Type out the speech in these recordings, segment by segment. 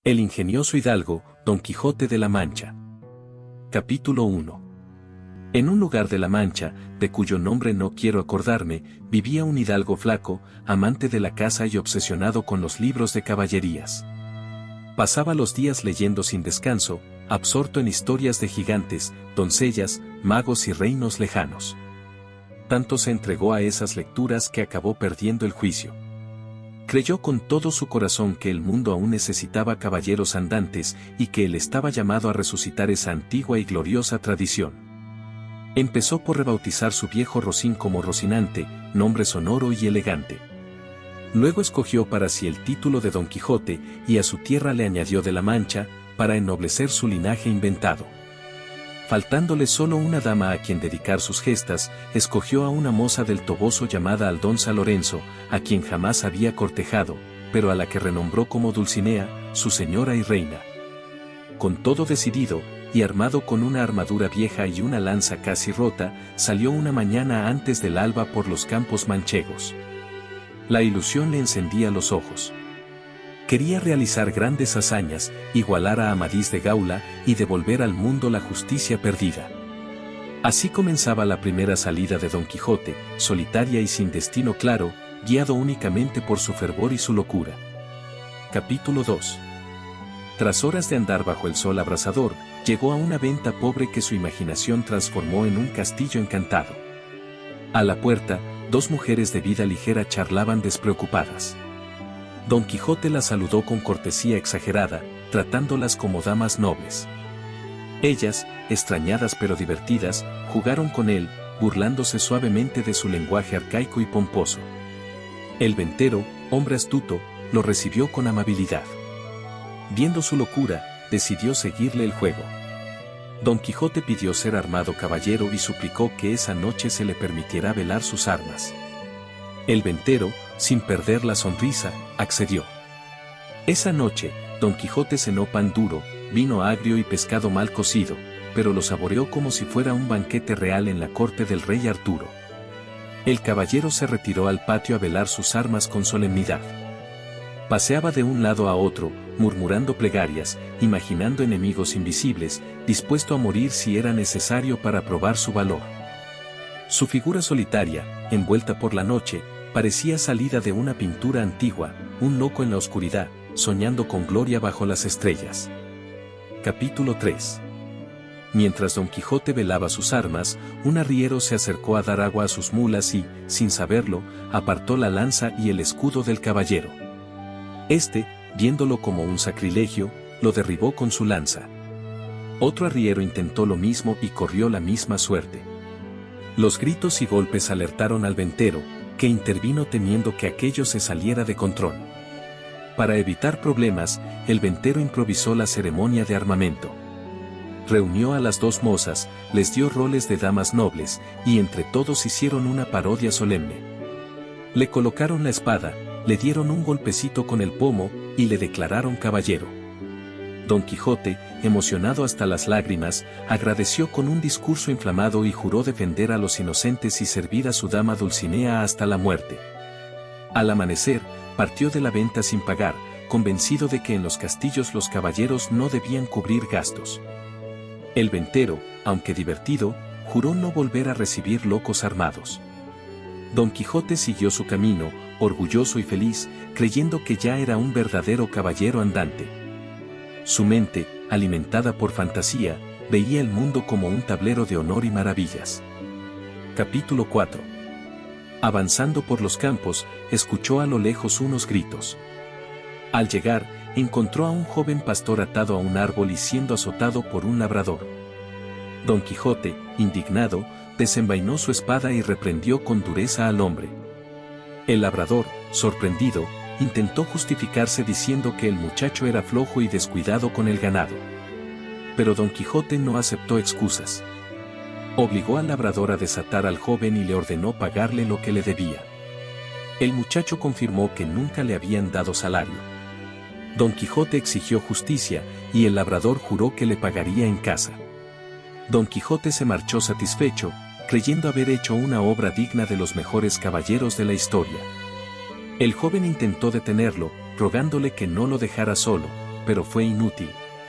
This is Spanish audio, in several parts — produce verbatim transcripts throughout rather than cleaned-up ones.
El ingenioso hidalgo, Don Quijote de la Mancha. Capítulo uno. En un lugar de la Mancha, de cuyo nombre no quiero acordarme, vivía un hidalgo flaco, amante de la caza y obsesionado con los libros de caballerías. Pasaba los días leyendo sin descanso, absorto en historias de gigantes, doncellas, magos y reinos lejanos. Tanto se entregó a esas lecturas que acabó perdiendo el juicio. Creyó con todo su corazón que el mundo aún necesitaba caballeros andantes y que él estaba llamado a resucitar esa antigua y gloriosa tradición. Empezó por rebautizar su viejo Rocín como Rocinante, nombre sonoro y elegante. Luego escogió para sí el título de Don Quijote y a su tierra le añadió de la Mancha, para ennoblecer su linaje inventado. Faltándole solo una dama a quien dedicar sus gestas, escogió a una moza del Toboso llamada Aldonza Lorenzo, a quien jamás había cortejado, pero a la que renombró como Dulcinea, su señora y reina. Con todo decidido, y armado con una armadura vieja y una lanza casi rota, salió una mañana antes del alba por los campos manchegos. La ilusión le encendía los ojos. Quería realizar grandes hazañas, igualar a Amadís de Gaula y devolver al mundo la justicia perdida. Así comenzaba la primera salida de Don Quijote, solitaria y sin destino claro, guiado únicamente por su fervor y su locura. Capítulo dos. Tras horas de andar bajo el sol abrasador, llegó a una venta pobre que su imaginación transformó en un castillo encantado. A la puerta, dos mujeres de vida ligera charlaban despreocupadas. Don Quijote las saludó con cortesía exagerada, tratándolas como damas nobles. Ellas, extrañadas pero divertidas, jugaron con él, burlándose suavemente de su lenguaje arcaico y pomposo. El ventero, hombre astuto, lo recibió con amabilidad. Viendo su locura, decidió seguirle el juego. Don Quijote pidió ser armado caballero y suplicó que esa noche se le permitiera velar sus armas. El ventero, sin perder la sonrisa, accedió. Esa noche, Don Quijote cenó pan duro, vino agrio y pescado mal cocido, pero lo saboreó como si fuera un banquete real en la corte del rey Arturo. El caballero se retiró al patio a velar sus armas con solemnidad. Paseaba de un lado a otro, murmurando plegarias, imaginando enemigos invisibles, dispuesto a morir si era necesario para probar su valor. Su figura solitaria, envuelta por la noche, parecía salida de una pintura antigua, un loco en la oscuridad, soñando con gloria bajo las estrellas. Capítulo tres. Mientras Don Quijote velaba sus armas, un arriero se acercó a dar agua a sus mulas y, sin saberlo, apartó la lanza y el escudo del caballero. Este, viéndolo como un sacrilegio, lo derribó con su lanza. Otro arriero intentó lo mismo y corrió la misma suerte. Los gritos y golpes alertaron al ventero, que intervino temiendo que aquello se saliera de control. Para evitar problemas, el ventero improvisó la ceremonia de armamento. Reunió a las dos mozas, les dio roles de damas nobles, y entre todos hicieron una parodia solemne. Le colocaron la espada, le dieron un golpecito con el pomo, y le declararon caballero. Don Quijote, emocionado hasta las lágrimas, agradeció con un discurso inflamado y juró defender a los inocentes y servir a su dama Dulcinea hasta la muerte. Al amanecer, partió de la venta sin pagar, convencido de que en los castillos los caballeros no debían cubrir gastos. El ventero, aunque divertido, juró no volver a recibir locos armados. Don Quijote siguió su camino, orgulloso y feliz, creyendo que ya era un verdadero caballero andante. Su mente, alimentada por fantasía, veía el mundo como un tablero de honor y maravillas. Capítulo cuatro. Avanzando por los campos, escuchó a lo lejos unos gritos. Al llegar, encontró a un joven pastor atado a un árbol y siendo azotado por un labrador. Don Quijote, indignado, desenvainó su espada y reprendió con dureza al hombre. El labrador, sorprendido, intentó justificarse diciendo que el muchacho era flojo y descuidado con el ganado. Pero Don Quijote no aceptó excusas. Obligó al labrador a desatar al joven y le ordenó pagarle lo que le debía. El muchacho confirmó que nunca le habían dado salario. Don Quijote exigió justicia, y el labrador juró que le pagaría en casa. Don Quijote se marchó satisfecho, creyendo haber hecho una obra digna de los mejores caballeros de la historia. El joven intentó detenerlo, rogándole que no lo dejara solo, pero fue inútil.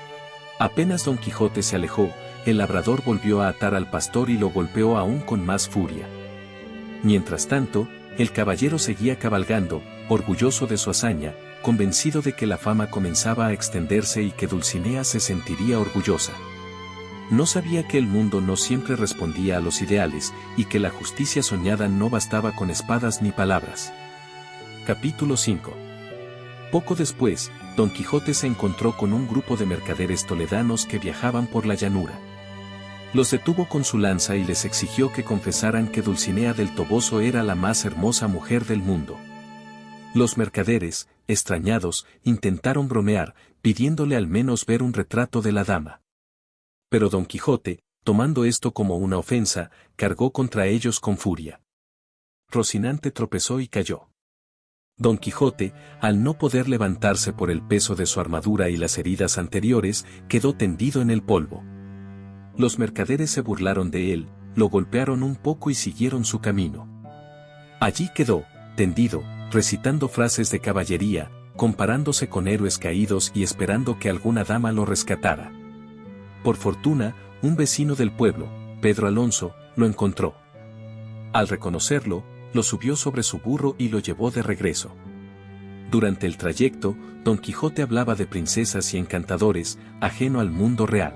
Apenas Don Quijote se alejó, el labrador volvió a atar al pastor y lo golpeó aún con más furia. Mientras tanto, el caballero seguía cabalgando, orgulloso de su hazaña, convencido de que la fama comenzaba a extenderse y que Dulcinea se sentiría orgullosa. No sabía que el mundo no siempre respondía a los ideales, y que la justicia soñada no bastaba con espadas ni palabras. Capítulo cinco. Poco después, Don Quijote se encontró con un grupo de mercaderes toledanos que viajaban por la llanura. Los detuvo con su lanza y les exigió que confesaran que Dulcinea del Toboso era la más hermosa mujer del mundo. Los mercaderes, extrañados, intentaron bromear, pidiéndole al menos ver un retrato de la dama. Pero Don Quijote, tomando esto como una ofensa, cargó contra ellos con furia. Rocinante tropezó y cayó. Don Quijote, al no poder levantarse por el peso de su armadura y las heridas anteriores, quedó tendido en el polvo. Los mercaderes se burlaron de él, lo golpearon un poco y siguieron su camino. Allí quedó, tendido, recitando frases de caballería, comparándose con héroes caídos y esperando que alguna dama lo rescatara. Por fortuna, un vecino del pueblo, Pedro Alonso, lo encontró. Al reconocerlo, lo subió sobre su burro y lo llevó de regreso. Durante el trayecto, Don Quijote hablaba de princesas y encantadores, ajeno al mundo real.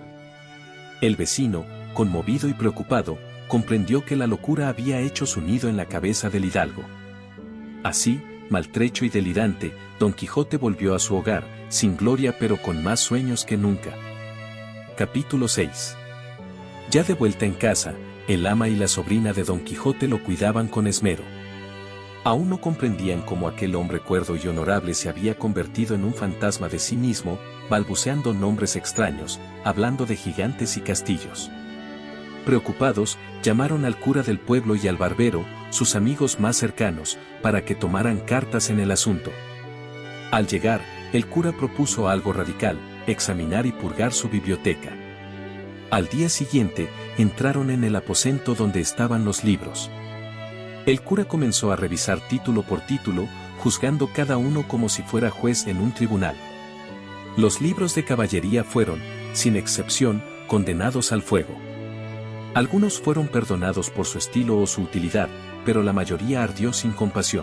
El vecino, conmovido y preocupado, comprendió que la locura había hecho su nido en la cabeza del hidalgo. Así, maltrecho y delirante, Don Quijote volvió a su hogar, sin gloria pero con más sueños que nunca. Capítulo seis. Ya de vuelta en casa, el ama y la sobrina de Don Quijote lo cuidaban con esmero. Aún no comprendían cómo aquel hombre cuerdo y honorable se había convertido en un fantasma de sí mismo, balbuceando nombres extraños, hablando de gigantes y castillos. Preocupados, llamaron al cura del pueblo y al barbero, sus amigos más cercanos, para que tomaran cartas en el asunto. Al llegar, el cura propuso algo radical: examinar y purgar su biblioteca. Al día siguiente, entraron en el aposento donde estaban los libros. El cura comenzó a revisar título por título, juzgando cada uno como si fuera juez en un tribunal. Los libros de caballería fueron, sin excepción, condenados al fuego. Algunos fueron perdonados por su estilo o su utilidad, pero la mayoría ardió sin compasión.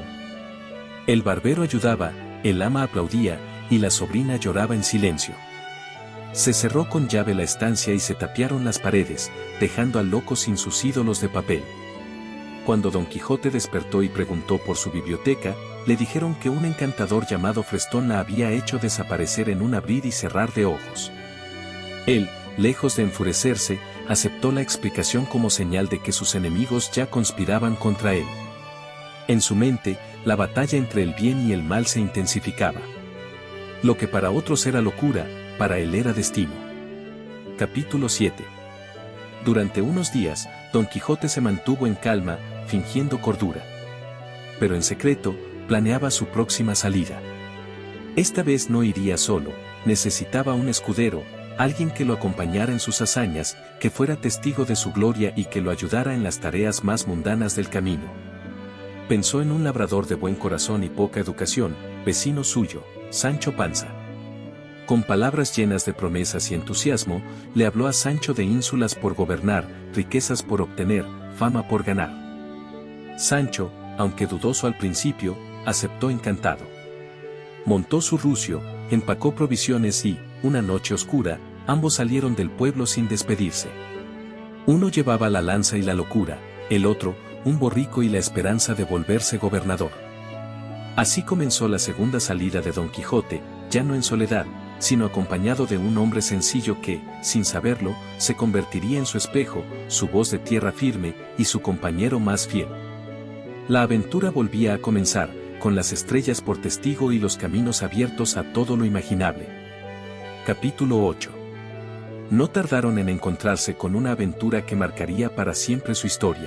El barbero ayudaba, el ama aplaudía, y la sobrina lloraba en silencio. Se cerró con llave la estancia y se tapiaron las paredes, dejando al loco sin sus ídolos de papel. Cuando Don Quijote despertó y preguntó por su biblioteca, le dijeron que un encantador llamado Frestón la había hecho desaparecer en un abrir y cerrar de ojos. Él, lejos de enfurecerse, aceptó la explicación como señal de que sus enemigos ya conspiraban contra él. En su mente, la batalla entre el bien y el mal se intensificaba. Lo que para otros era locura, para él era destino. Capítulo siete. Durante unos días, Don Quijote se mantuvo en calma, fingiendo cordura. Pero en secreto, planeaba su próxima salida. Esta vez no iría solo, necesitaba un escudero, alguien que lo acompañara en sus hazañas, que fuera testigo de su gloria y que lo ayudara en las tareas más mundanas del camino. Pensó en un labrador de buen corazón y poca educación, vecino suyo, Sancho Panza. Con palabras llenas de promesas y entusiasmo, le habló a Sancho de ínsulas por gobernar, riquezas por obtener, fama por ganar. Sancho, aunque dudoso al principio, aceptó encantado. Montó su rucio, empacó provisiones y, una noche oscura, ambos salieron del pueblo sin despedirse. Uno llevaba la lanza y la locura, el otro, un borrico y la esperanza de volverse gobernador. Así comenzó la segunda salida de Don Quijote, ya no en soledad, sino acompañado de un hombre sencillo que, sin saberlo, se convertiría en su espejo, su voz de tierra firme y su compañero más fiel. La aventura volvía a comenzar, con las estrellas por testigo y los caminos abiertos a todo lo imaginable. Capítulo ocho. No tardaron en encontrarse con una aventura que marcaría para siempre su historia.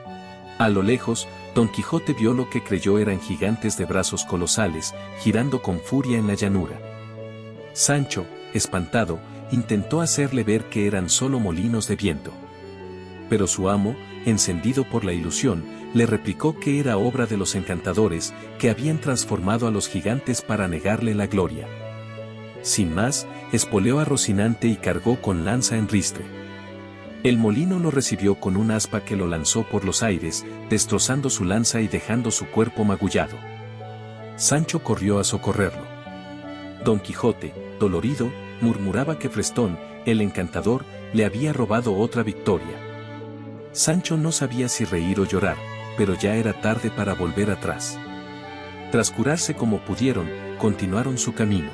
A lo lejos, Don Quijote vio lo que creyó eran gigantes de brazos colosales, girando con furia en la llanura. Sancho, espantado, intentó hacerle ver que eran solo molinos de viento. Pero su amo, encendido por la ilusión, le replicó que era obra de los encantadores, que habían transformado a los gigantes para negarle la gloria. sin más, espoleó a Rocinante y cargó con lanza en ristre. El molino lo recibió con un aspa que lo lanzó por los aires, destrozando su lanza y dejando su cuerpo magullado. Sancho corrió a socorrerlo. Don Quijote, dolorido, murmuraba que Frestón, el encantador, le había robado otra victoria. Sancho no sabía si reír o llorar, pero ya era tarde para volver atrás. Tras curarse como pudieron, continuaron su camino.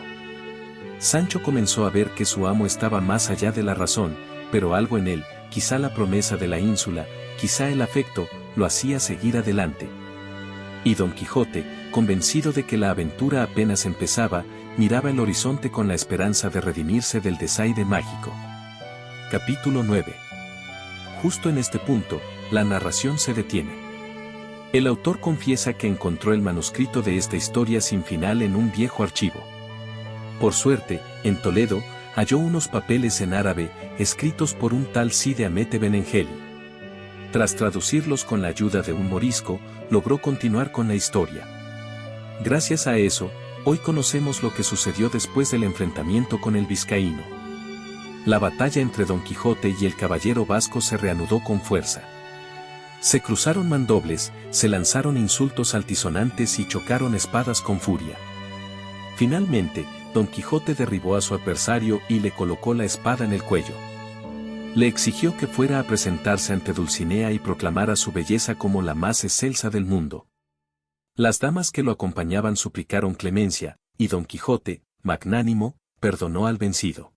Sancho comenzó a ver que su amo estaba más allá de la razón, pero algo en él, quizá la promesa de la ínsula, quizá el afecto, lo hacía seguir adelante. Y Don Quijote, convencido de que la aventura apenas empezaba, miraba el horizonte con la esperanza de redimirse del desaire mágico. Capítulo nueve. Justo en este punto, la narración se detiene. El autor confiesa que encontró el manuscrito de esta historia sin final en un viejo archivo. Por suerte, en Toledo, halló unos papeles en árabe, escritos por un tal Cide Hamete Benengeli. Tras traducirlos con la ayuda de un morisco, logró continuar con la historia. Gracias a eso, hoy conocemos lo que sucedió después del enfrentamiento con el vizcaíno. La batalla entre Don Quijote y el caballero vasco se reanudó con fuerza. Se cruzaron mandobles, se lanzaron insultos altisonantes y chocaron espadas con furia. Finalmente, Don Quijote derribó a su adversario y le colocó la espada en el cuello. Le exigió que fuera a presentarse ante Dulcinea y proclamara su belleza como la más excelsa del mundo. Las damas que lo acompañaban suplicaron clemencia, y Don Quijote, magnánimo, perdonó al vencido.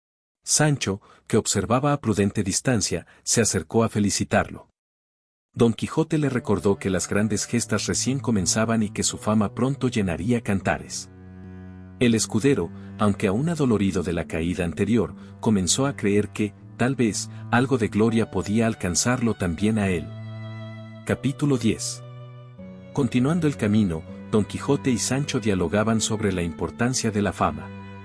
Sancho, que observaba a prudente distancia, se acercó a felicitarlo. Don Quijote le recordó que las grandes gestas recién comenzaban y que su fama pronto llenaría cantares. El escudero, aunque aún adolorido de la caída anterior, comenzó a creer que, tal vez, algo de gloria podía alcanzarlo también a él. Capítulo diez. Continuando el camino, Don Quijote y Sancho dialogaban sobre la importancia de la fama.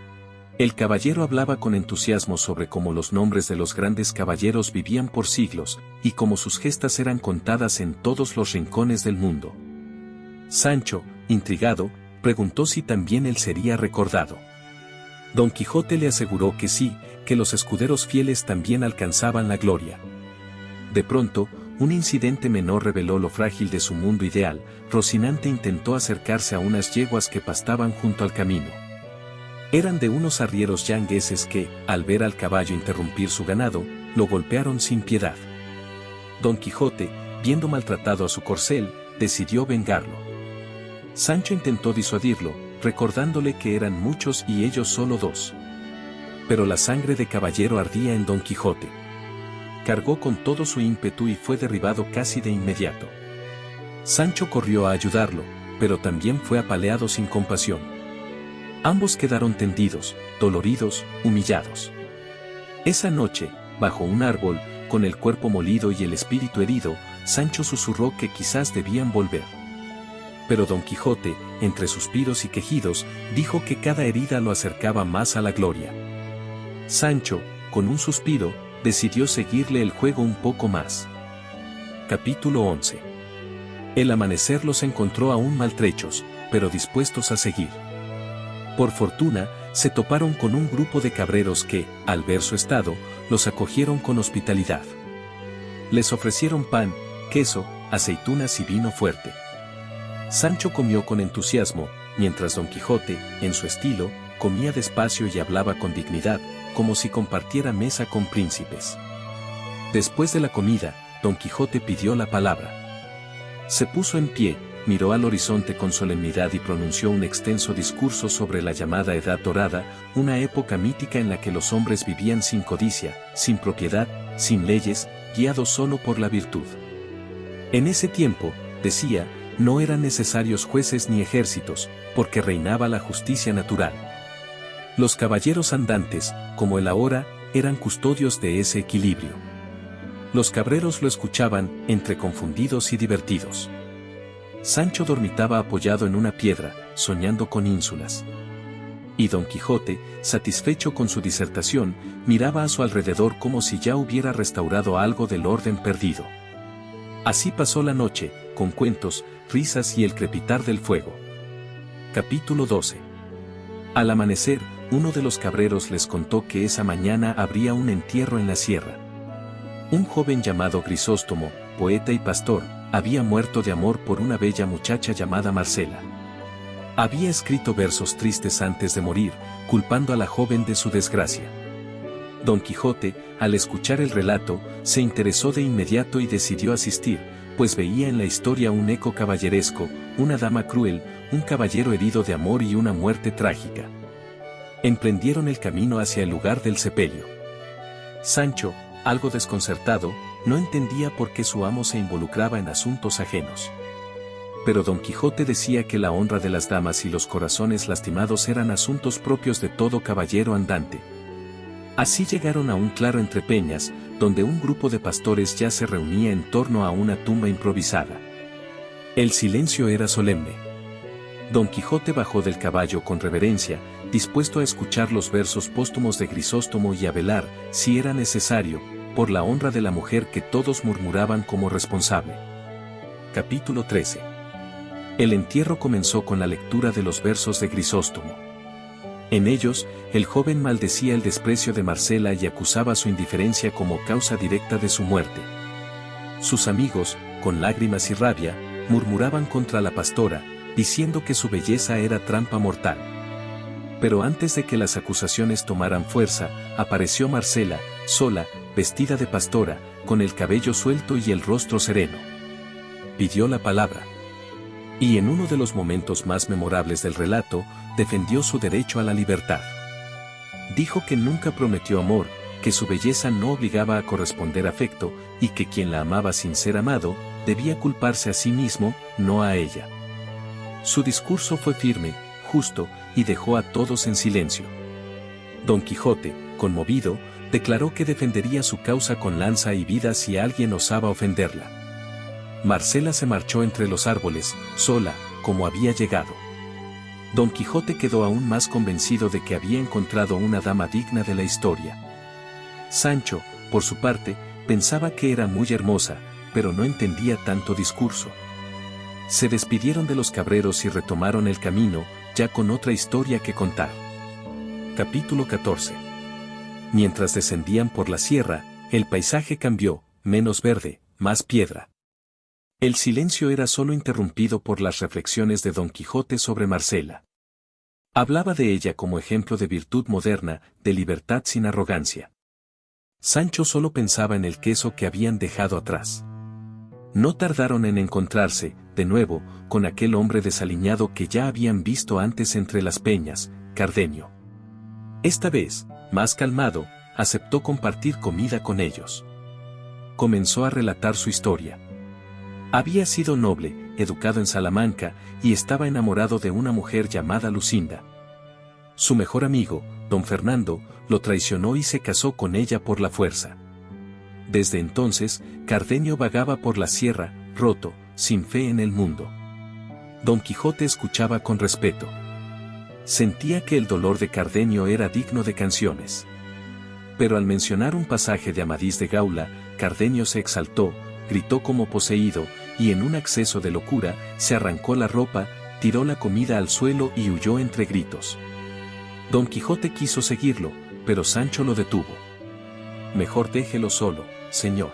El caballero hablaba con entusiasmo sobre cómo los nombres de los grandes caballeros vivían por siglos, y cómo sus gestas eran contadas en todos los rincones del mundo. Sancho, intrigado, preguntó si también él sería recordado. Don Quijote le aseguró que sí, que los escuderos fieles también alcanzaban la gloria. De pronto, un incidente menor reveló lo frágil de su mundo ideal. Rocinante intentó acercarse a unas yeguas que pastaban junto al camino. Eran de unos arrieros yangueses que, al ver al caballo interrumpir su ganado, lo golpearon sin piedad. Don Quijote, viendo maltratado a su corcel, decidió vengarlo. Sancho intentó disuadirlo, recordándole que eran muchos y ellos solo dos. Pero la sangre de caballero ardía en Don Quijote. Cargó con todo su ímpetu y fue derribado casi de inmediato. Sancho corrió a ayudarlo, pero también fue apaleado sin compasión. Ambos quedaron tendidos, doloridos, humillados. Esa noche, bajo un árbol, con el cuerpo molido y el espíritu herido, Sancho susurró que quizás debían volver. Pero Don Quijote, entre suspiros y quejidos, dijo que cada herida lo acercaba más a la gloria. Sancho, con un suspiro, decidió seguirle el juego un poco más. Capítulo once. El amanecer los encontró aún maltrechos, pero dispuestos a seguir. Por fortuna, se toparon con un grupo de cabreros que, al ver su estado, los acogieron con hospitalidad. Les ofrecieron pan, queso, aceitunas y vino fuerte. Sancho comió con entusiasmo, mientras Don Quijote, en su estilo, comía despacio y hablaba con dignidad, como si compartiera mesa con príncipes. Después de la comida, Don Quijote pidió la palabra. Se puso en pie, miró al horizonte con solemnidad y pronunció un extenso discurso sobre la llamada Edad Dorada, una época mítica en la que los hombres vivían sin codicia, sin propiedad, sin leyes, guiados solo por la virtud. En ese tiempo, decía, no eran necesarios jueces ni ejércitos, porque reinaba la justicia natural. Los caballeros andantes, como el ahora, eran custodios de ese equilibrio. Los cabreros lo escuchaban, entre confundidos y divertidos. Sancho dormitaba apoyado en una piedra, soñando con ínsulas. Y Don Quijote, satisfecho con su disertación, miraba a su alrededor como si ya hubiera restaurado algo del orden perdido. Así pasó la noche, con cuentos, risas y el crepitar del fuego. Capítulo doce. Al amanecer, uno de los cabreros les contó que esa mañana habría un entierro en la sierra. Un joven llamado Grisóstomo, poeta y pastor, había muerto de amor por una bella muchacha llamada Marcela. Había escrito versos tristes antes de morir, culpando a la joven de su desgracia. Don Quijote, al escuchar el relato, se interesó de inmediato y decidió asistir, pues veía en la historia un eco caballeresco, una dama cruel, un caballero herido de amor y una muerte trágica. Emprendieron el camino hacia el lugar del sepelio. Sancho, algo desconcertado, no entendía por qué su amo se involucraba en asuntos ajenos. Pero Don Quijote decía que la honra de las damas y los corazones lastimados eran asuntos propios de todo caballero andante. Así llegaron a un claro entre peñas, donde un grupo de pastores ya se reunía en torno a una tumba improvisada. El silencio era solemne. Don Quijote bajó del caballo con reverencia, dispuesto a escuchar los versos póstumos de Grisóstomo y a velar, si era necesario, por la honra de la mujer que todos murmuraban como responsable. Capítulo trece. El entierro comenzó con la lectura de los versos de Grisóstomo. En ellos, el joven maldecía el desprecio de Marcela y acusaba su indiferencia como causa directa de su muerte. Sus amigos, con lágrimas y rabia, murmuraban contra la pastora, diciendo que su belleza era trampa mortal. Pero antes de que las acusaciones tomaran fuerza, apareció Marcela, sola, vestida de pastora, con el cabello suelto y el rostro sereno. Pidió la palabra. Y en uno de los momentos más memorables del relato, defendió su derecho a la libertad. Dijo que nunca prometió amor, que su belleza no obligaba a corresponder afecto, y que quien la amaba sin ser amado, debía culparse a sí mismo, no a ella. Su discurso fue firme, justo, y dejó a todos en silencio. Don Quijote, conmovido, declaró que defendería su causa con lanza y vida si alguien osaba ofenderla. Marcela se marchó entre los árboles, sola, como había llegado. Don Quijote quedó aún más convencido de que había encontrado una dama digna de la historia. Sancho, por su parte, pensaba que era muy hermosa, pero no entendía tanto discurso. Se despidieron de los cabreros y retomaron el camino, ya con otra historia que contar. Capítulo catorce. Mientras descendían por la sierra, el paisaje cambió, menos verde, más piedra. El silencio era solo interrumpido por las reflexiones de Don Quijote sobre Marcela. Hablaba de ella como ejemplo de virtud moderna, de libertad sin arrogancia. Sancho solo pensaba en el queso que habían dejado atrás. No tardaron en encontrarse, de nuevo, con aquel hombre desaliñado que ya habían visto antes entre las peñas, Cardenio. Esta vez, más calmado, aceptó compartir comida con ellos. Comenzó a relatar su historia. Había sido noble, educado en Salamanca, y estaba enamorado de una mujer llamada Lucinda. Su mejor amigo, don Fernando, lo traicionó y se casó con ella por la fuerza. Desde entonces, Cardenio vagaba por la sierra, roto, sin fe en el mundo. Don Quijote escuchaba con respeto. Sentía que el dolor de Cardenio era digno de canciones. Pero al mencionar un pasaje de Amadís de Gaula, Cardenio se exaltó, gritó como poseído, y en un acceso de locura, se arrancó la ropa, tiró la comida al suelo y huyó entre gritos. Don Quijote quiso seguirlo, pero Sancho lo detuvo. Mejor déjelo solo, señor.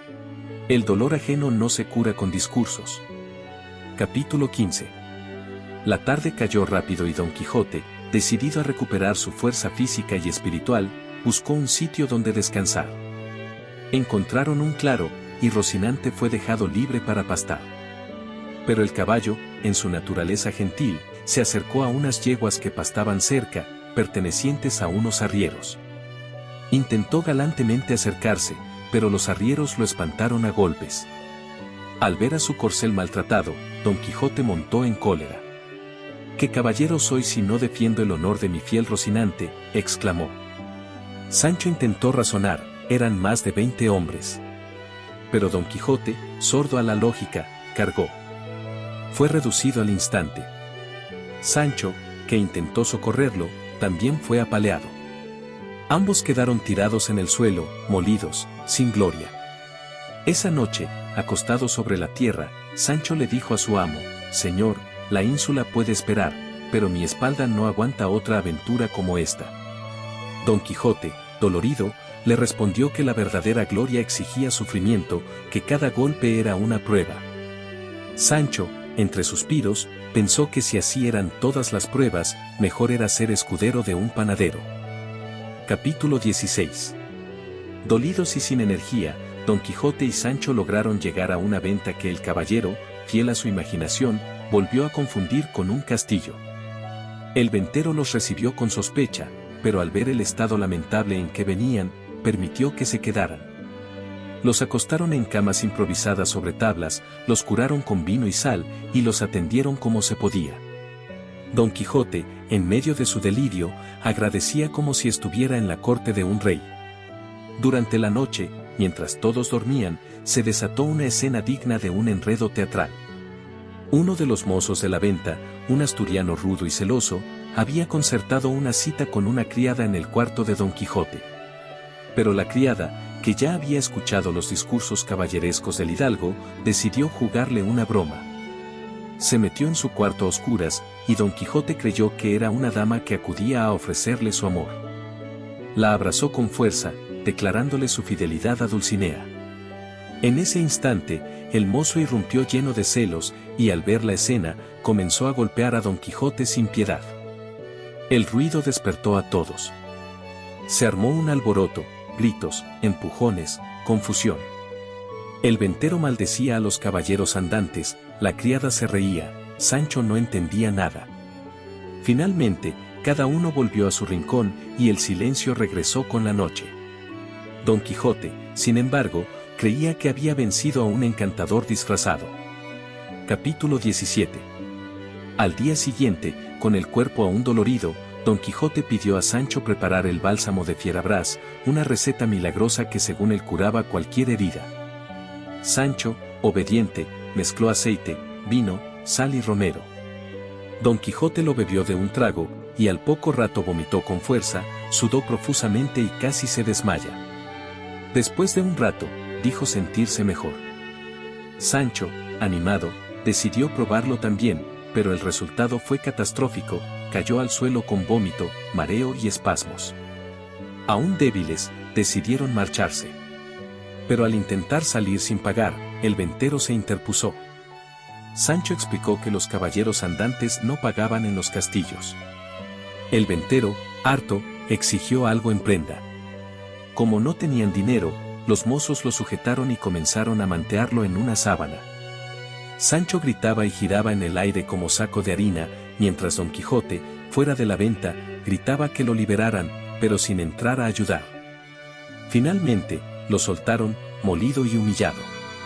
El dolor ajeno no se cura con discursos. Capítulo quince. La tarde cayó rápido y Don Quijote, decidido a recuperar su fuerza física y espiritual, buscó un sitio donde descansar. Encontraron un claro, y Rocinante fue dejado libre para pastar. Pero el caballo, en su naturaleza gentil, se acercó a unas yeguas que pastaban cerca, pertenecientes a unos arrieros. Intentó galantemente acercarse, pero los arrieros lo espantaron a golpes. Al ver a su corcel maltratado, Don Quijote montó en cólera. «¿Qué caballero soy si no defiendo el honor de mi fiel Rocinante?», exclamó. Sancho intentó razonar, eran más de veinte hombres. Pero Don Quijote, sordo a la lógica, cargó. Fue reducido al instante. Sancho, que intentó socorrerlo, también fue apaleado. Ambos quedaron tirados en el suelo, molidos, sin gloria. Esa noche, acostado sobre la tierra, Sancho le dijo a su amo: «Señor, la ínsula puede esperar, pero mi espalda no aguanta otra aventura como esta. Don Quijote, dolorido, le respondió que la verdadera gloria exigía sufrimiento, que cada golpe era una prueba. Sancho, entre suspiros, pensó que si así eran todas las pruebas, mejor era ser escudero de un panadero. Capítulo dieciséis. Dolidos y sin energía, Don Quijote y Sancho lograron llegar a una venta que el caballero, fiel a su imaginación, volvió a confundir con un castillo. El ventero los recibió con sospecha, pero al ver el estado lamentable en que venían, permitió que se quedaran. Los acostaron en camas improvisadas sobre tablas, los curaron con vino y sal, y los atendieron como se podía. Don Quijote, en medio de su delirio, agradecía como si estuviera en la corte de un rey. Durante la noche, mientras todos dormían, se desató una escena digna de un enredo teatral. Uno de los mozos de la venta, un asturiano rudo y celoso, había concertado una cita con una criada en el cuarto de Don Quijote. Pero la criada, que ya había escuchado los discursos caballerescos del hidalgo, decidió jugarle una broma. Se metió en su cuarto a oscuras, y Don Quijote creyó que era una dama que acudía a ofrecerle su amor. La abrazó con fuerza, declarándole su fidelidad a Dulcinea. En ese instante, el mozo irrumpió lleno de celos, y al ver la escena, comenzó a golpear a Don Quijote sin piedad. El ruido despertó a todos. Se armó un alboroto, gritos, empujones, confusión. El ventero maldecía a los caballeros andantes, la criada se reía, Sancho no entendía nada. Finalmente, cada uno volvió a su rincón, y el silencio regresó con la noche. Don Quijote, sin embargo, creía que había vencido a un encantador disfrazado. Capítulo diecisiete. Al día siguiente, con el cuerpo aún dolorido, Don Quijote pidió a Sancho preparar el bálsamo de Fierabrás, una receta milagrosa que según él curaba cualquier herida. Sancho, obediente, mezcló aceite, vino, sal y romero. Don Quijote lo bebió de un trago, y al poco rato vomitó con fuerza, sudó profusamente y casi se desmaya. Después de un rato, dijo sentirse mejor. Sancho, animado, decidió probarlo también, pero el resultado fue catastrófico, cayó al suelo con vómito, mareo y espasmos. Aún débiles, decidieron marcharse. Pero al intentar salir sin pagar, el ventero se interpuso. Sancho explicó que los caballeros andantes no pagaban en los castillos. El ventero, harto, exigió algo en prenda. Como no tenían dinero, los mozos lo sujetaron y comenzaron a mantearlo en una sábana. Sancho gritaba y giraba en el aire como saco de harina, mientras Don Quijote, fuera de la venta, gritaba que lo liberaran, pero sin entrar a ayudar. Finalmente, lo soltaron, molido y humillado.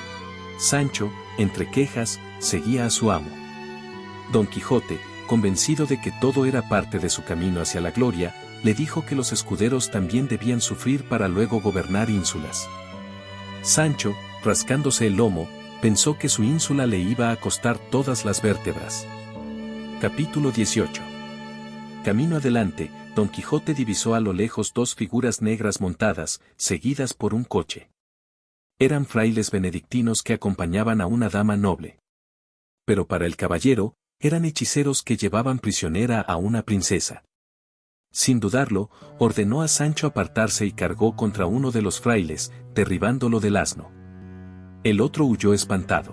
Sancho, entre quejas, seguía a su amo. Don Quijote, convencido de que todo era parte de su camino hacia la gloria, le dijo que los escuderos también debían sufrir para luego gobernar ínsulas. Sancho, rascándose el lomo, pensó que su ínsula le iba a costar todas las vértebras. Capítulo dieciocho. Camino adelante, Don Quijote divisó a lo lejos dos figuras negras montadas, seguidas por un coche. Eran frailes benedictinos que acompañaban a una dama noble. Pero para el caballero, eran hechiceros que llevaban prisionera a una princesa. Sin dudarlo, ordenó a Sancho apartarse y cargó contra uno de los frailes, derribándolo del asno. El otro huyó espantado.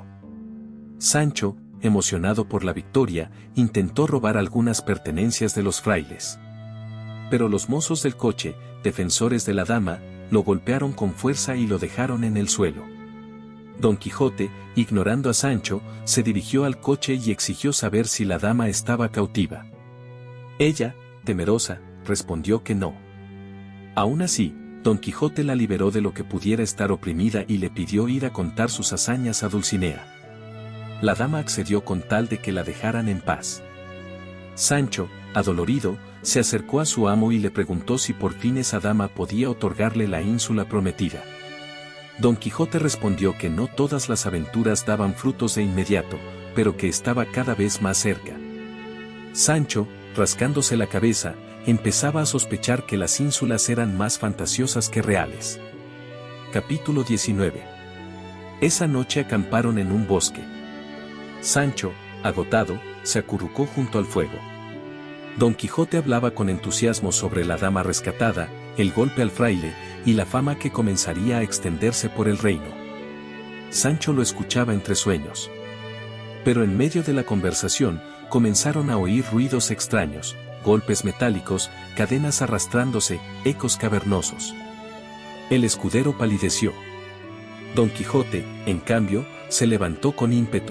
Sancho, emocionado por la victoria, intentó robar algunas pertenencias de los frailes. Pero los mozos del coche, defensores de la dama, lo golpearon con fuerza y lo dejaron en el suelo. Don Quijote, ignorando a Sancho, se dirigió al coche y exigió saber si la dama estaba cautiva. Ella, temerosa, respondió que no. Aún así, Don Quijote la liberó de lo que pudiera estar oprimida y le pidió ir a contar sus hazañas a Dulcinea. La dama accedió con tal de que la dejaran en paz. Sancho, adolorido, se acercó a su amo y le preguntó si por fin esa dama podía otorgarle la ínsula prometida. Don Quijote respondió que no todas las aventuras daban frutos de inmediato, pero que estaba cada vez más cerca. Sancho, rascándose la cabeza, empezaba a sospechar que las ínsulas eran más fantasiosas que reales. Capítulo diecinueve. Esa noche acamparon en un bosque. Sancho, agotado, se acurrucó junto al fuego. Don Quijote hablaba con entusiasmo sobre la dama rescatada, el golpe al fraile, y la fama que comenzaría a extenderse por el reino. Sancho lo escuchaba entre sueños. Pero en medio de la conversación, comenzaron a oír ruidos extraños, golpes metálicos, cadenas arrastrándose, ecos cavernosos. El escudero palideció. Don Quijote, en cambio, se levantó con ímpetu.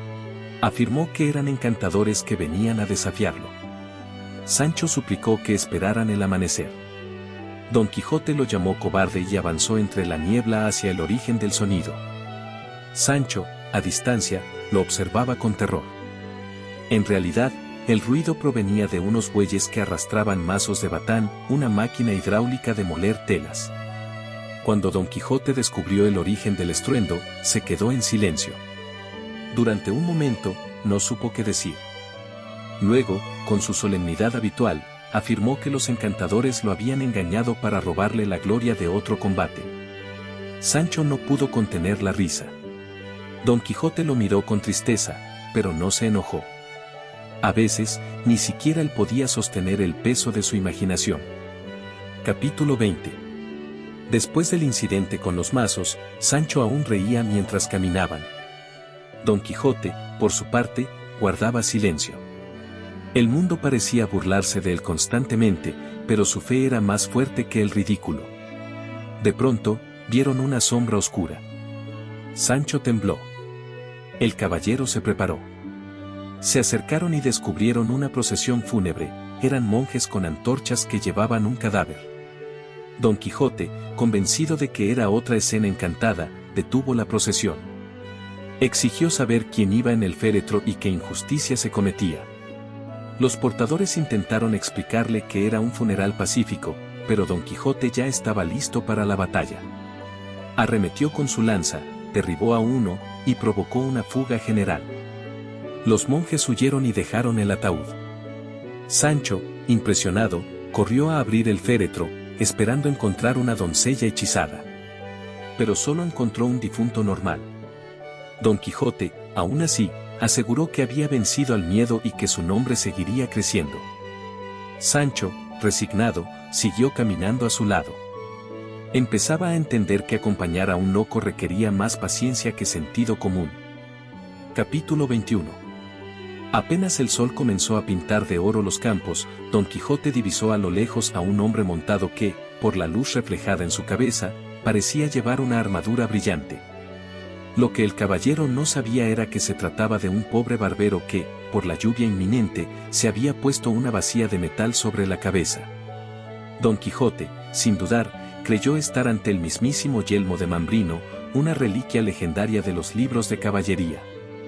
Afirmó que eran encantadores que venían a desafiarlo. Sancho suplicó que esperaran el amanecer. Don Quijote lo llamó cobarde y avanzó entre la niebla hacia el origen del sonido. Sancho, a distancia, lo observaba con terror. En realidad, el ruido provenía de unos bueyes que arrastraban mazos de batán, una máquina hidráulica de moler telas. Cuando Don Quijote descubrió el origen del estruendo, se quedó en silencio. Durante un momento, no supo qué decir. Luego, con su solemnidad habitual, afirmó que los encantadores lo habían engañado para robarle la gloria de otro combate. Sancho no pudo contener la risa. Don Quijote lo miró con tristeza, pero no se enojó. A veces, ni siquiera él podía sostener el peso de su imaginación. Capítulo veinte. Después del incidente con los mazos, Sancho aún reía mientras caminaban. Don Quijote, por su parte, guardaba silencio. El mundo parecía burlarse de él constantemente, pero su fe era más fuerte que el ridículo. De pronto, vieron una sombra oscura. Sancho tembló. El caballero se preparó. Se acercaron y descubrieron una procesión fúnebre, eran monjes con antorchas que llevaban un cadáver. Don Quijote, convencido de que era otra escena encantada, detuvo la procesión. Exigió saber quién iba en el féretro y qué injusticia se cometía. Los portadores intentaron explicarle que era un funeral pacífico, pero Don Quijote ya estaba listo para la batalla. Arremetió con su lanza, derribó a uno, y provocó una fuga general. Los monjes huyeron y dejaron el ataúd. Sancho, impresionado, corrió a abrir el féretro, esperando encontrar una doncella hechizada. Pero solo encontró un difunto normal. Don Quijote, aún así, aseguró que había vencido al miedo y que su nombre seguiría creciendo. Sancho, resignado, siguió caminando a su lado. Empezaba a entender que acompañar a un loco requería más paciencia que sentido común. Capítulo veintiuno. Apenas el sol comenzó a pintar de oro los campos, Don Quijote divisó a lo lejos a un hombre montado que, por la luz reflejada en su cabeza, parecía llevar una armadura brillante. Lo que el caballero no sabía era que se trataba de un pobre barbero que, por la lluvia inminente, se había puesto una bacía de metal sobre la cabeza. Don Quijote, sin dudar, creyó estar ante el mismísimo yelmo de Mambrino, una reliquia legendaria de los libros de caballería.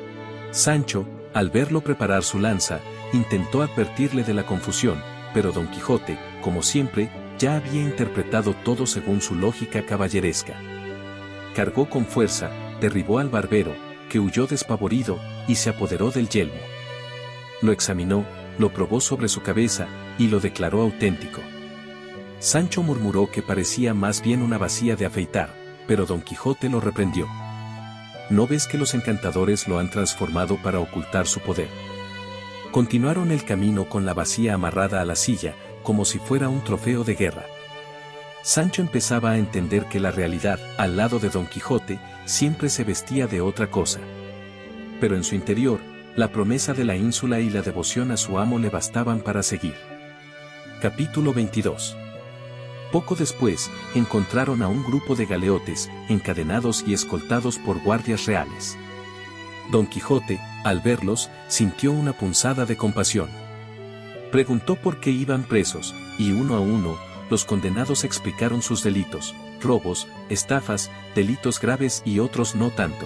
Sancho, al verlo preparar su lanza, intentó advertirle de la confusión, pero Don Quijote, como siempre, ya había interpretado todo según su lógica caballeresca. Cargó con fuerza, derribó al barbero, que huyó despavorido, y se apoderó del yelmo. Lo examinó, lo probó sobre su cabeza, y lo declaró auténtico. Sancho murmuró que parecía más bien una bacía de afeitar, pero Don Quijote lo reprendió. ¿No ves que los encantadores lo han transformado para ocultar su poder? Continuaron el camino con la bacía amarrada a la silla, como si fuera un trofeo de guerra. Sancho empezaba a entender que la realidad, al lado de Don Quijote, siempre se vestía de otra cosa. Pero en su interior, la promesa de la ínsula y la devoción a su amo le bastaban para seguir. Capítulo veintidós. Poco después, encontraron a un grupo de galeotes, encadenados y escoltados por guardias reales. Don Quijote, al verlos, sintió una punzada de compasión. Preguntó por qué iban presos, y uno a uno, los condenados explicaron sus delitos, robos, estafas, delitos graves y otros no tanto.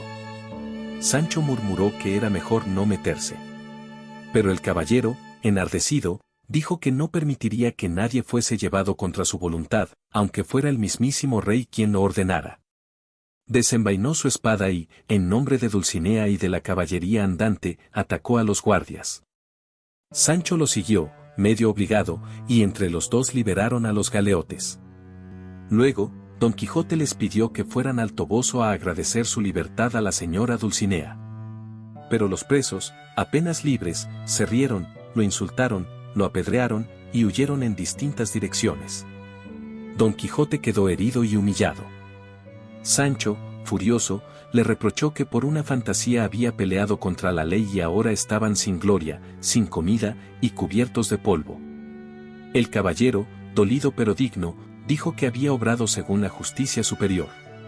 Sancho murmuró que era mejor no meterse. Pero el caballero, enardecido, dijo que no permitiría que nadie fuese llevado contra su voluntad, aunque fuera el mismísimo rey quien lo ordenara. Desenvainó su espada y, en nombre de Dulcinea y de la caballería andante, atacó a los guardias. Sancho lo siguió, medio obligado, y entre los dos liberaron a los galeotes. Luego, Don Quijote les pidió que fueran al Toboso a agradecer su libertad a la señora Dulcinea. Pero los presos, apenas libres, se rieron, lo insultaron, lo apedrearon, y huyeron en distintas direcciones. Don Quijote quedó herido y humillado. Sancho, furioso, le reprochó que por una fantasía había peleado contra la ley y ahora estaban sin gloria, sin comida, y cubiertos de polvo. El caballero, dolido pero digno, dijo que había obrado según la justicia superior.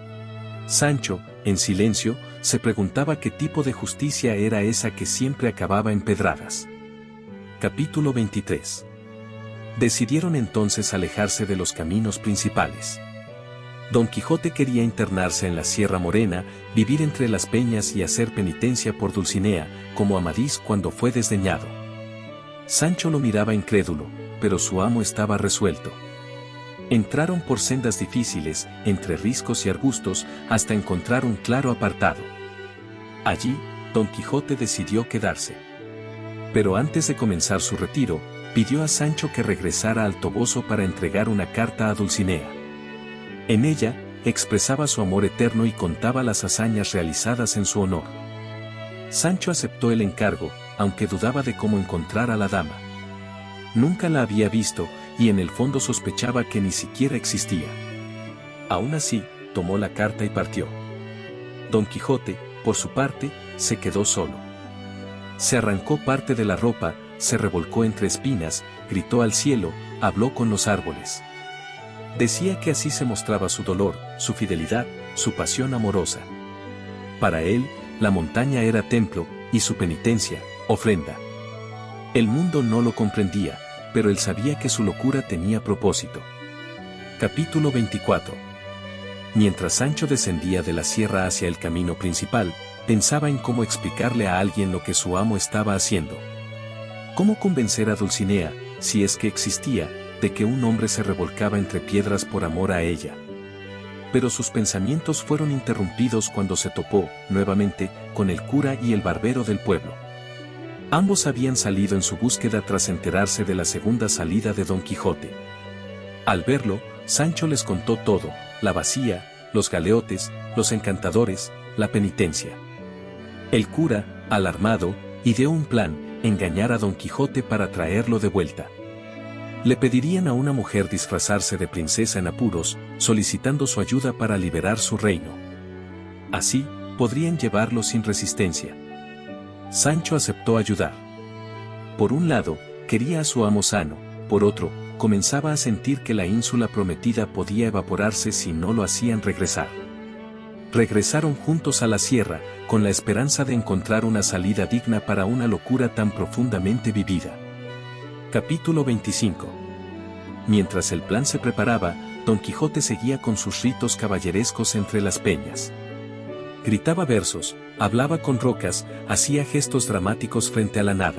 Sancho, en silencio, se preguntaba qué tipo de justicia era esa que siempre acababa en pedradas. Capítulo veintitrés. Decidieron entonces alejarse de los caminos principales. Don Quijote quería internarse en la Sierra Morena, vivir entre las peñas y hacer penitencia por Dulcinea, como Amadís cuando fue desdeñado. Sancho lo miraba incrédulo, pero su amo estaba resuelto. Entraron por sendas difíciles, entre riscos y arbustos, hasta encontrar un claro apartado. Allí, Don Quijote decidió quedarse. Pero antes de comenzar su retiro, pidió a Sancho que regresara al Toboso para entregar una carta a Dulcinea. En ella, expresaba su amor eterno y contaba las hazañas realizadas en su honor. Sancho aceptó el encargo, aunque dudaba de cómo encontrar a la dama. Nunca la había visto, y en el fondo sospechaba que ni siquiera existía. Aún así, tomó la carta y partió. Don Quijote, por su parte, se quedó solo. Se arrancó parte de la ropa, se revolcó entre espinas, gritó al cielo, habló con los árboles. Decía que así se mostraba su dolor, su fidelidad, su pasión amorosa. Para él, la montaña era templo, y su penitencia, ofrenda. El mundo no lo comprendía, pero él sabía que su locura tenía propósito. Capítulo veinticuatro. Mientras Sancho descendía de la sierra hacia el camino principal, pensaba en cómo explicarle a alguien lo que su amo estaba haciendo. ¿Cómo convencer a Dulcinea, si es que existía, de que un hombre se revolcaba entre piedras por amor a ella? Pero sus pensamientos fueron interrumpidos cuando se topó, nuevamente, con el cura y el barbero del pueblo. Ambos habían salido en su búsqueda tras enterarse de la segunda salida de Don Quijote. Al verlo, Sancho les contó todo, la bacía, los galeotes, los encantadores, la penitencia. El cura, alarmado, ideó un plan, engañar a Don Quijote para traerlo de vuelta. Le pedirían a una mujer disfrazarse de princesa en apuros, solicitando su ayuda para liberar su reino. Así, podrían llevarlo sin resistencia. Sancho aceptó ayudar. Por un lado, quería a su amo sano, por otro, comenzaba a sentir que la ínsula prometida podía evaporarse si no lo hacían regresar. Regresaron juntos a la sierra, con la esperanza de encontrar una salida digna para una locura tan profundamente vivida. Capítulo veinticinco. Mientras el plan se preparaba, Don Quijote seguía con sus ritos caballerescos entre las peñas. Gritaba versos, hablaba con rocas, hacía gestos dramáticos frente a la nada.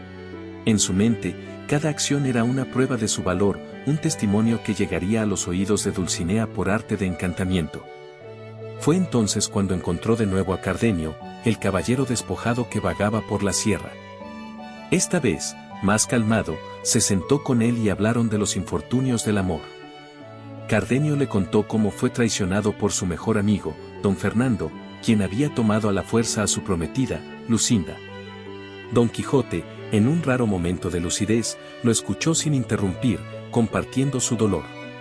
En su mente, cada acción era una prueba de su valor, un testimonio que llegaría a los oídos de Dulcinea por arte de encantamiento. Fue entonces cuando encontró de nuevo a Cardenio, el caballero despojado que vagaba por la sierra. Esta vez, más calmado, se sentó con él y hablaron de los infortunios del amor. Cardenio le contó cómo fue traicionado por su mejor amigo, don Fernando, quien había tomado a la fuerza a su prometida, Lucinda. Don Quijote, en un raro momento de lucidez, lo escuchó sin interrumpir, compartiendo su dolor.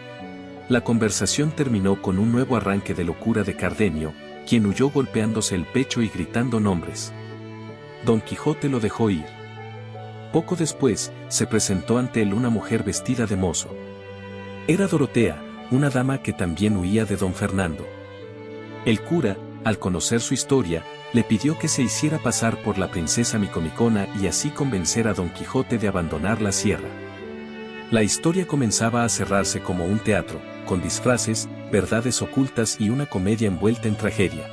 La conversación terminó con un nuevo arranque de locura de Cardenio, quien huyó golpeándose el pecho y gritando nombres. Don Quijote lo dejó ir. Poco después, se presentó ante él una mujer vestida de mozo. Era Dorotea, una dama que también huía de don Fernando. El cura, al conocer su historia, le pidió que se hiciera pasar por la princesa Micomicona y así convencer a Don Quijote de abandonar la sierra. La historia comenzaba a cerrarse como un teatro, con disfraces, verdades ocultas y una comedia envuelta en tragedia.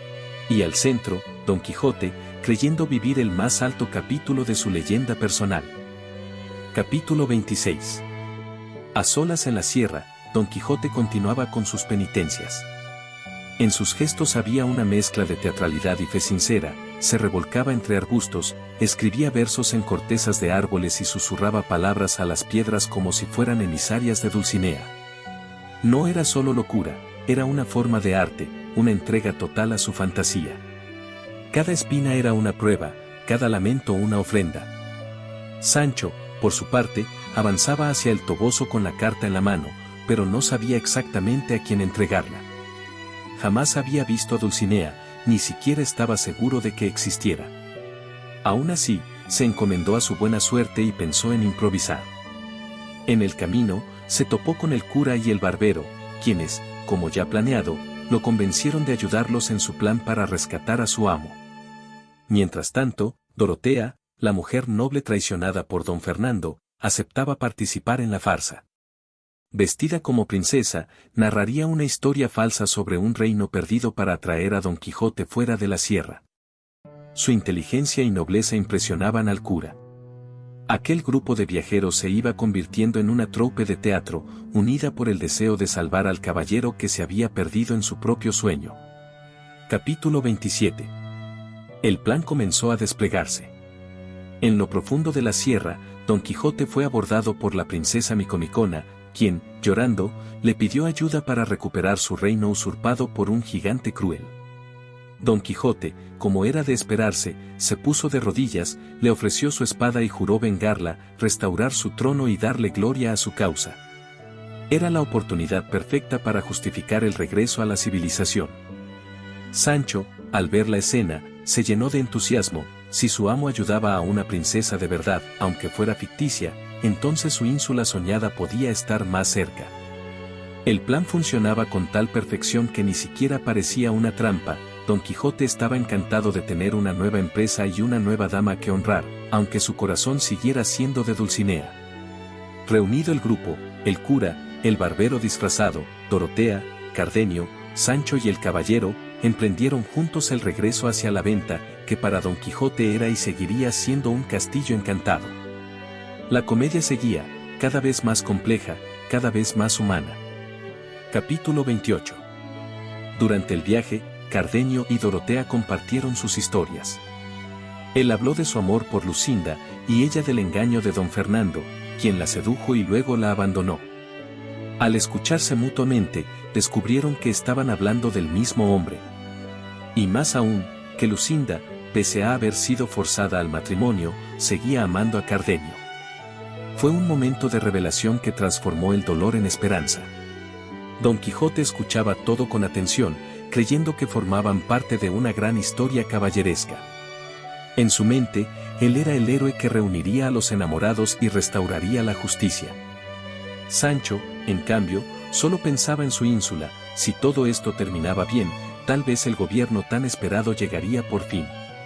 Y al centro, Don Quijote, creyendo vivir el más alto capítulo de su leyenda personal. Capítulo veintiséis. A solas en la sierra, Don Quijote continuaba con sus penitencias. En sus gestos había una mezcla de teatralidad y fe sincera, se revolcaba entre arbustos, escribía versos en cortezas de árboles y susurraba palabras a las piedras como si fueran emisarias de Dulcinea. No era solo locura, era una forma de arte, una entrega total a su fantasía. Cada espina era una prueba, cada lamento una ofrenda. Sancho, por su parte, avanzaba hacia el Toboso con la carta en la mano, pero no sabía exactamente a quién entregarla. Jamás había visto a Dulcinea, ni siquiera estaba seguro de que existiera. Aún así, se encomendó a su buena suerte y pensó en improvisar. En el camino, se topó con el cura y el barbero, quienes, como ya planeado, lo convencieron de ayudarlos en su plan para rescatar a su amo. Mientras tanto, Dorotea, la mujer noble traicionada por don Fernando, aceptaba participar en la farsa. Vestida como princesa, narraría una historia falsa sobre un reino perdido para atraer a Don Quijote fuera de la sierra. Su inteligencia y nobleza impresionaban al cura. Aquel grupo de viajeros se iba convirtiendo en una troupe de teatro, unida por el deseo de salvar al caballero que se había perdido en su propio sueño. Capítulo veintisiete. El plan comenzó a desplegarse. En lo profundo de la sierra, Don Quijote fue abordado por la princesa Micomicona, quien, llorando, le pidió ayuda para recuperar su reino usurpado por un gigante cruel. Don Quijote, como era de esperarse, se puso de rodillas, le ofreció su espada y juró vengarla, restaurar su trono y darle gloria a su causa. Era la oportunidad perfecta para justificar el regreso a la civilización. Sancho, al ver la escena, se llenó de entusiasmo. Si su amo ayudaba a una princesa de verdad, aunque fuera ficticia, entonces su ínsula soñada podía estar más cerca. El plan funcionaba con tal perfección que ni siquiera parecía una trampa. Don Quijote estaba encantado de tener una nueva empresa y una nueva dama que honrar, aunque su corazón siguiera siendo de Dulcinea. Reunido el grupo, el cura, el barbero disfrazado, Dorotea, Cardenio, Sancho y el caballero, emprendieron juntos el regreso hacia la venta, que para Don Quijote era y seguiría siendo un castillo encantado. La comedia seguía, cada vez más compleja, cada vez más humana. Capítulo veintiocho. Durante el viaje, Cardenio y Dorotea compartieron sus historias. Él habló de su amor por Lucinda, y ella del engaño de don Fernando, quien la sedujo y luego la abandonó. Al escucharse mutuamente, descubrieron que estaban hablando del mismo hombre. Y más aún, que Lucinda, pese a haber sido forzada al matrimonio, seguía amando a Cardenio. Fue un momento de revelación que transformó el dolor en esperanza. Don Quijote escuchaba todo con atención, creyendo que formaban parte de una gran historia caballeresca. En su mente, él era el héroe que reuniría a los enamorados y restauraría la justicia. Sancho, en cambio, solo pensaba en su ínsula. Si todo esto terminaba bien, tal vez el gobierno tan esperado llegaría por fin.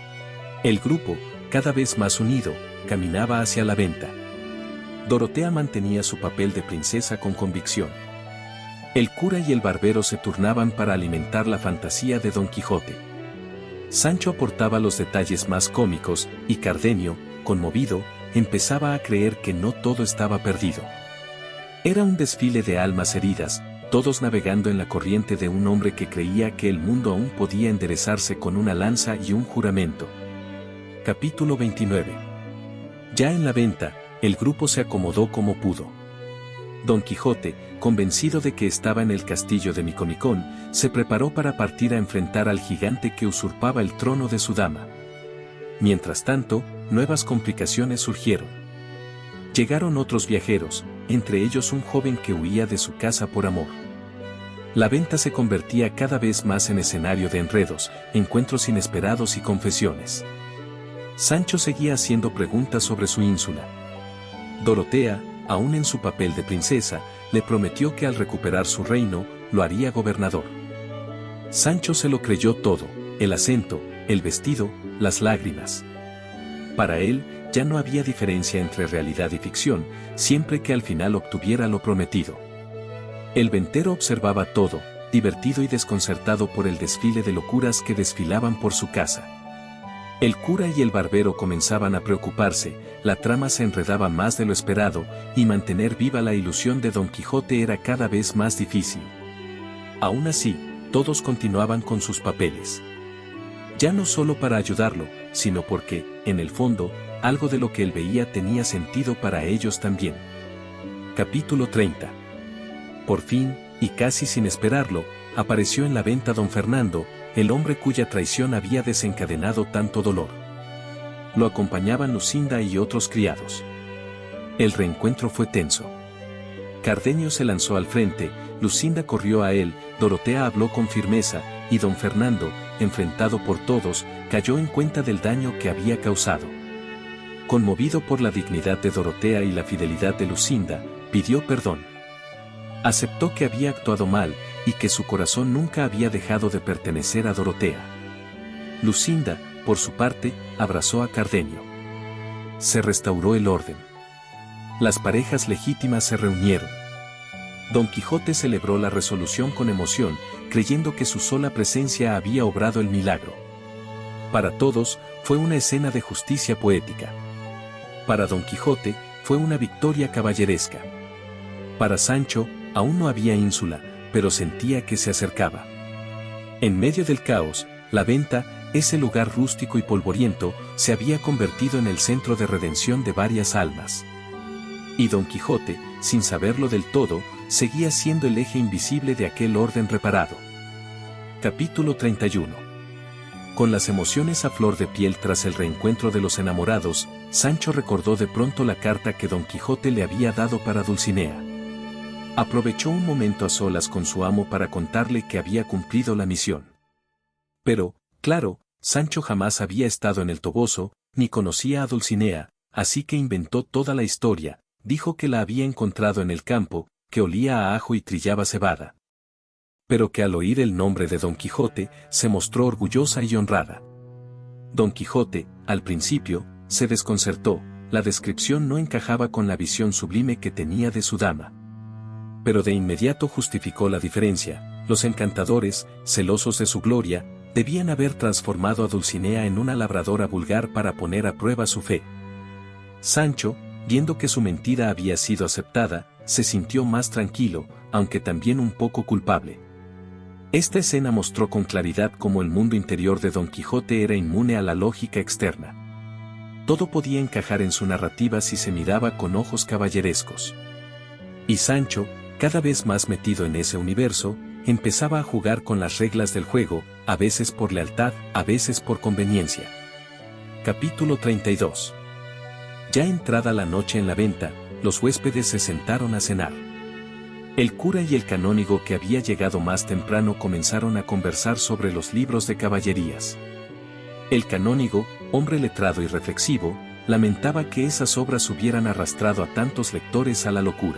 El grupo, cada vez más unido, caminaba hacia la venta. Dorotea mantenía su papel de princesa con convicción. El cura y el barbero se turnaban para alimentar la fantasía de Don Quijote. Sancho aportaba los detalles más cómicos, y Cardenio, conmovido, empezaba a creer que no todo estaba perdido. Era un desfile de almas heridas, todos navegando en la corriente de un hombre que creía que el mundo aún podía enderezarse con una lanza y un juramento. Capítulo veintinueve. Ya en la venta, el grupo se acomodó como pudo. Don Quijote, convencido de que estaba en el castillo de Micomicón, se preparó para partir a enfrentar al gigante que usurpaba el trono de su dama. Mientras tanto, nuevas complicaciones surgieron. Llegaron otros viajeros, entre ellos un joven que huía de su casa por amor. La venta se convertía cada vez más en escenario de enredos, encuentros inesperados y confesiones. Sancho seguía haciendo preguntas sobre su ínsula. Dorotea, aún en su papel de princesa, le prometió que al recuperar su reino, lo haría gobernador. Sancho se lo creyó todo, el acento, el vestido, las lágrimas. Para él, ya no había diferencia entre realidad y ficción, siempre que al final obtuviera lo prometido. El ventero observaba todo, divertido y desconcertado por el desfile de locuras que desfilaban por su casa. El cura y el barbero comenzaban a preocuparse, la trama se enredaba más de lo esperado, y mantener viva la ilusión de Don Quijote era cada vez más difícil. Aún así, todos continuaban con sus papeles. Ya no solo para ayudarlo, sino porque, en el fondo, algo de lo que él veía tenía sentido para ellos también. Capítulo treinta. Por fin, y casi sin esperarlo, apareció en la venta don Fernando, el hombre cuya traición había desencadenado tanto dolor. Lo acompañaban Lucinda y otros criados. El reencuentro fue tenso. Cardenio se lanzó al frente, Lucinda corrió a él, Dorotea habló con firmeza, y don Fernando, enfrentado por todos, cayó en cuenta del daño que había causado. Conmovido por la dignidad de Dorotea y la fidelidad de Lucinda, pidió perdón. Aceptó que había actuado mal, y que su corazón nunca había dejado de pertenecer a Dorotea. Lucinda, por su parte, abrazó a Cardenio. Se restauró el orden. Las parejas legítimas se reunieron. Don Quijote celebró la resolución con emoción, creyendo que su sola presencia había obrado el milagro. Para todos, fue una escena de justicia poética. Para Don Quijote, fue una victoria caballeresca. Para Sancho, aún no había ínsula, pero sentía que se acercaba. En medio del caos, la venta, ese lugar rústico y polvoriento, se había convertido en el centro de redención de varias almas. Y Don Quijote, sin saberlo del todo, seguía siendo el eje invisible de aquel orden reparado. Capítulo treinta y uno. Con las emociones a flor de piel tras el reencuentro de los enamorados, Sancho recordó de pronto la carta que Don Quijote le había dado para Dulcinea. Aprovechó un momento a solas con su amo para contarle que había cumplido la misión. Pero, claro, Sancho jamás había estado en el Toboso, ni conocía a Dulcinea, así que inventó toda la historia. Dijo que la había encontrado en el campo, que olía a ajo y trillaba cebada. Pero que al oír el nombre de Don Quijote, se mostró orgullosa y honrada. Don Quijote, al principio, se desconcertó, la descripción no encajaba con la visión sublime que tenía de su dama. Pero de inmediato justificó la diferencia, los encantadores, celosos de su gloria, debían haber transformado a Dulcinea en una labradora vulgar para poner a prueba su fe. Sancho, viendo que su mentira había sido aceptada, se sintió más tranquilo, aunque también un poco culpable. Esta escena mostró con claridad cómo el mundo interior de Don Quijote era inmune a la lógica externa. Todo podía encajar en su narrativa si se miraba con ojos caballerescos. Y Sancho, cada vez más metido en ese universo, empezaba a jugar con las reglas del juego, a veces por lealtad, a veces por conveniencia. Capítulo treinta y dos. Ya entrada la noche en la venta, los huéspedes se sentaron a cenar. El cura y el canónigo que había llegado más temprano comenzaron a conversar sobre los libros de caballerías. El canónigo, hombre letrado y reflexivo, lamentaba que esas obras hubieran arrastrado a tantos lectores a la locura.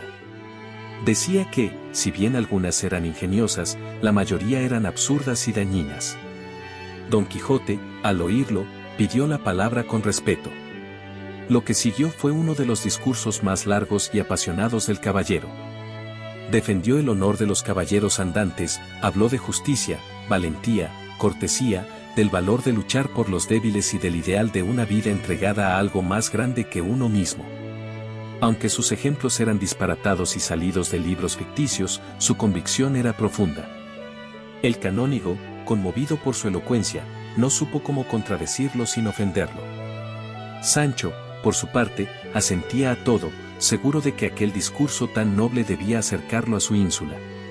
Decía que, si bien algunas eran ingeniosas, la mayoría eran absurdas y dañinas. Don Quijote, al oírlo, pidió la palabra con respeto. Lo que siguió fue uno de los discursos más largos y apasionados del caballero. Defendió el honor de los caballeros andantes, habló de justicia, valentía, cortesía, del valor de luchar por los débiles y del ideal de una vida entregada a algo más grande que uno mismo. Aunque sus ejemplos eran disparatados y salidos de libros ficticios, su convicción era profunda. El canónigo, conmovido por su elocuencia, no supo cómo contradecirlo sin ofenderlo. Sancho, por su parte, asentía a todo, seguro de que aquel discurso tan noble debía acercarlo a su ínsula.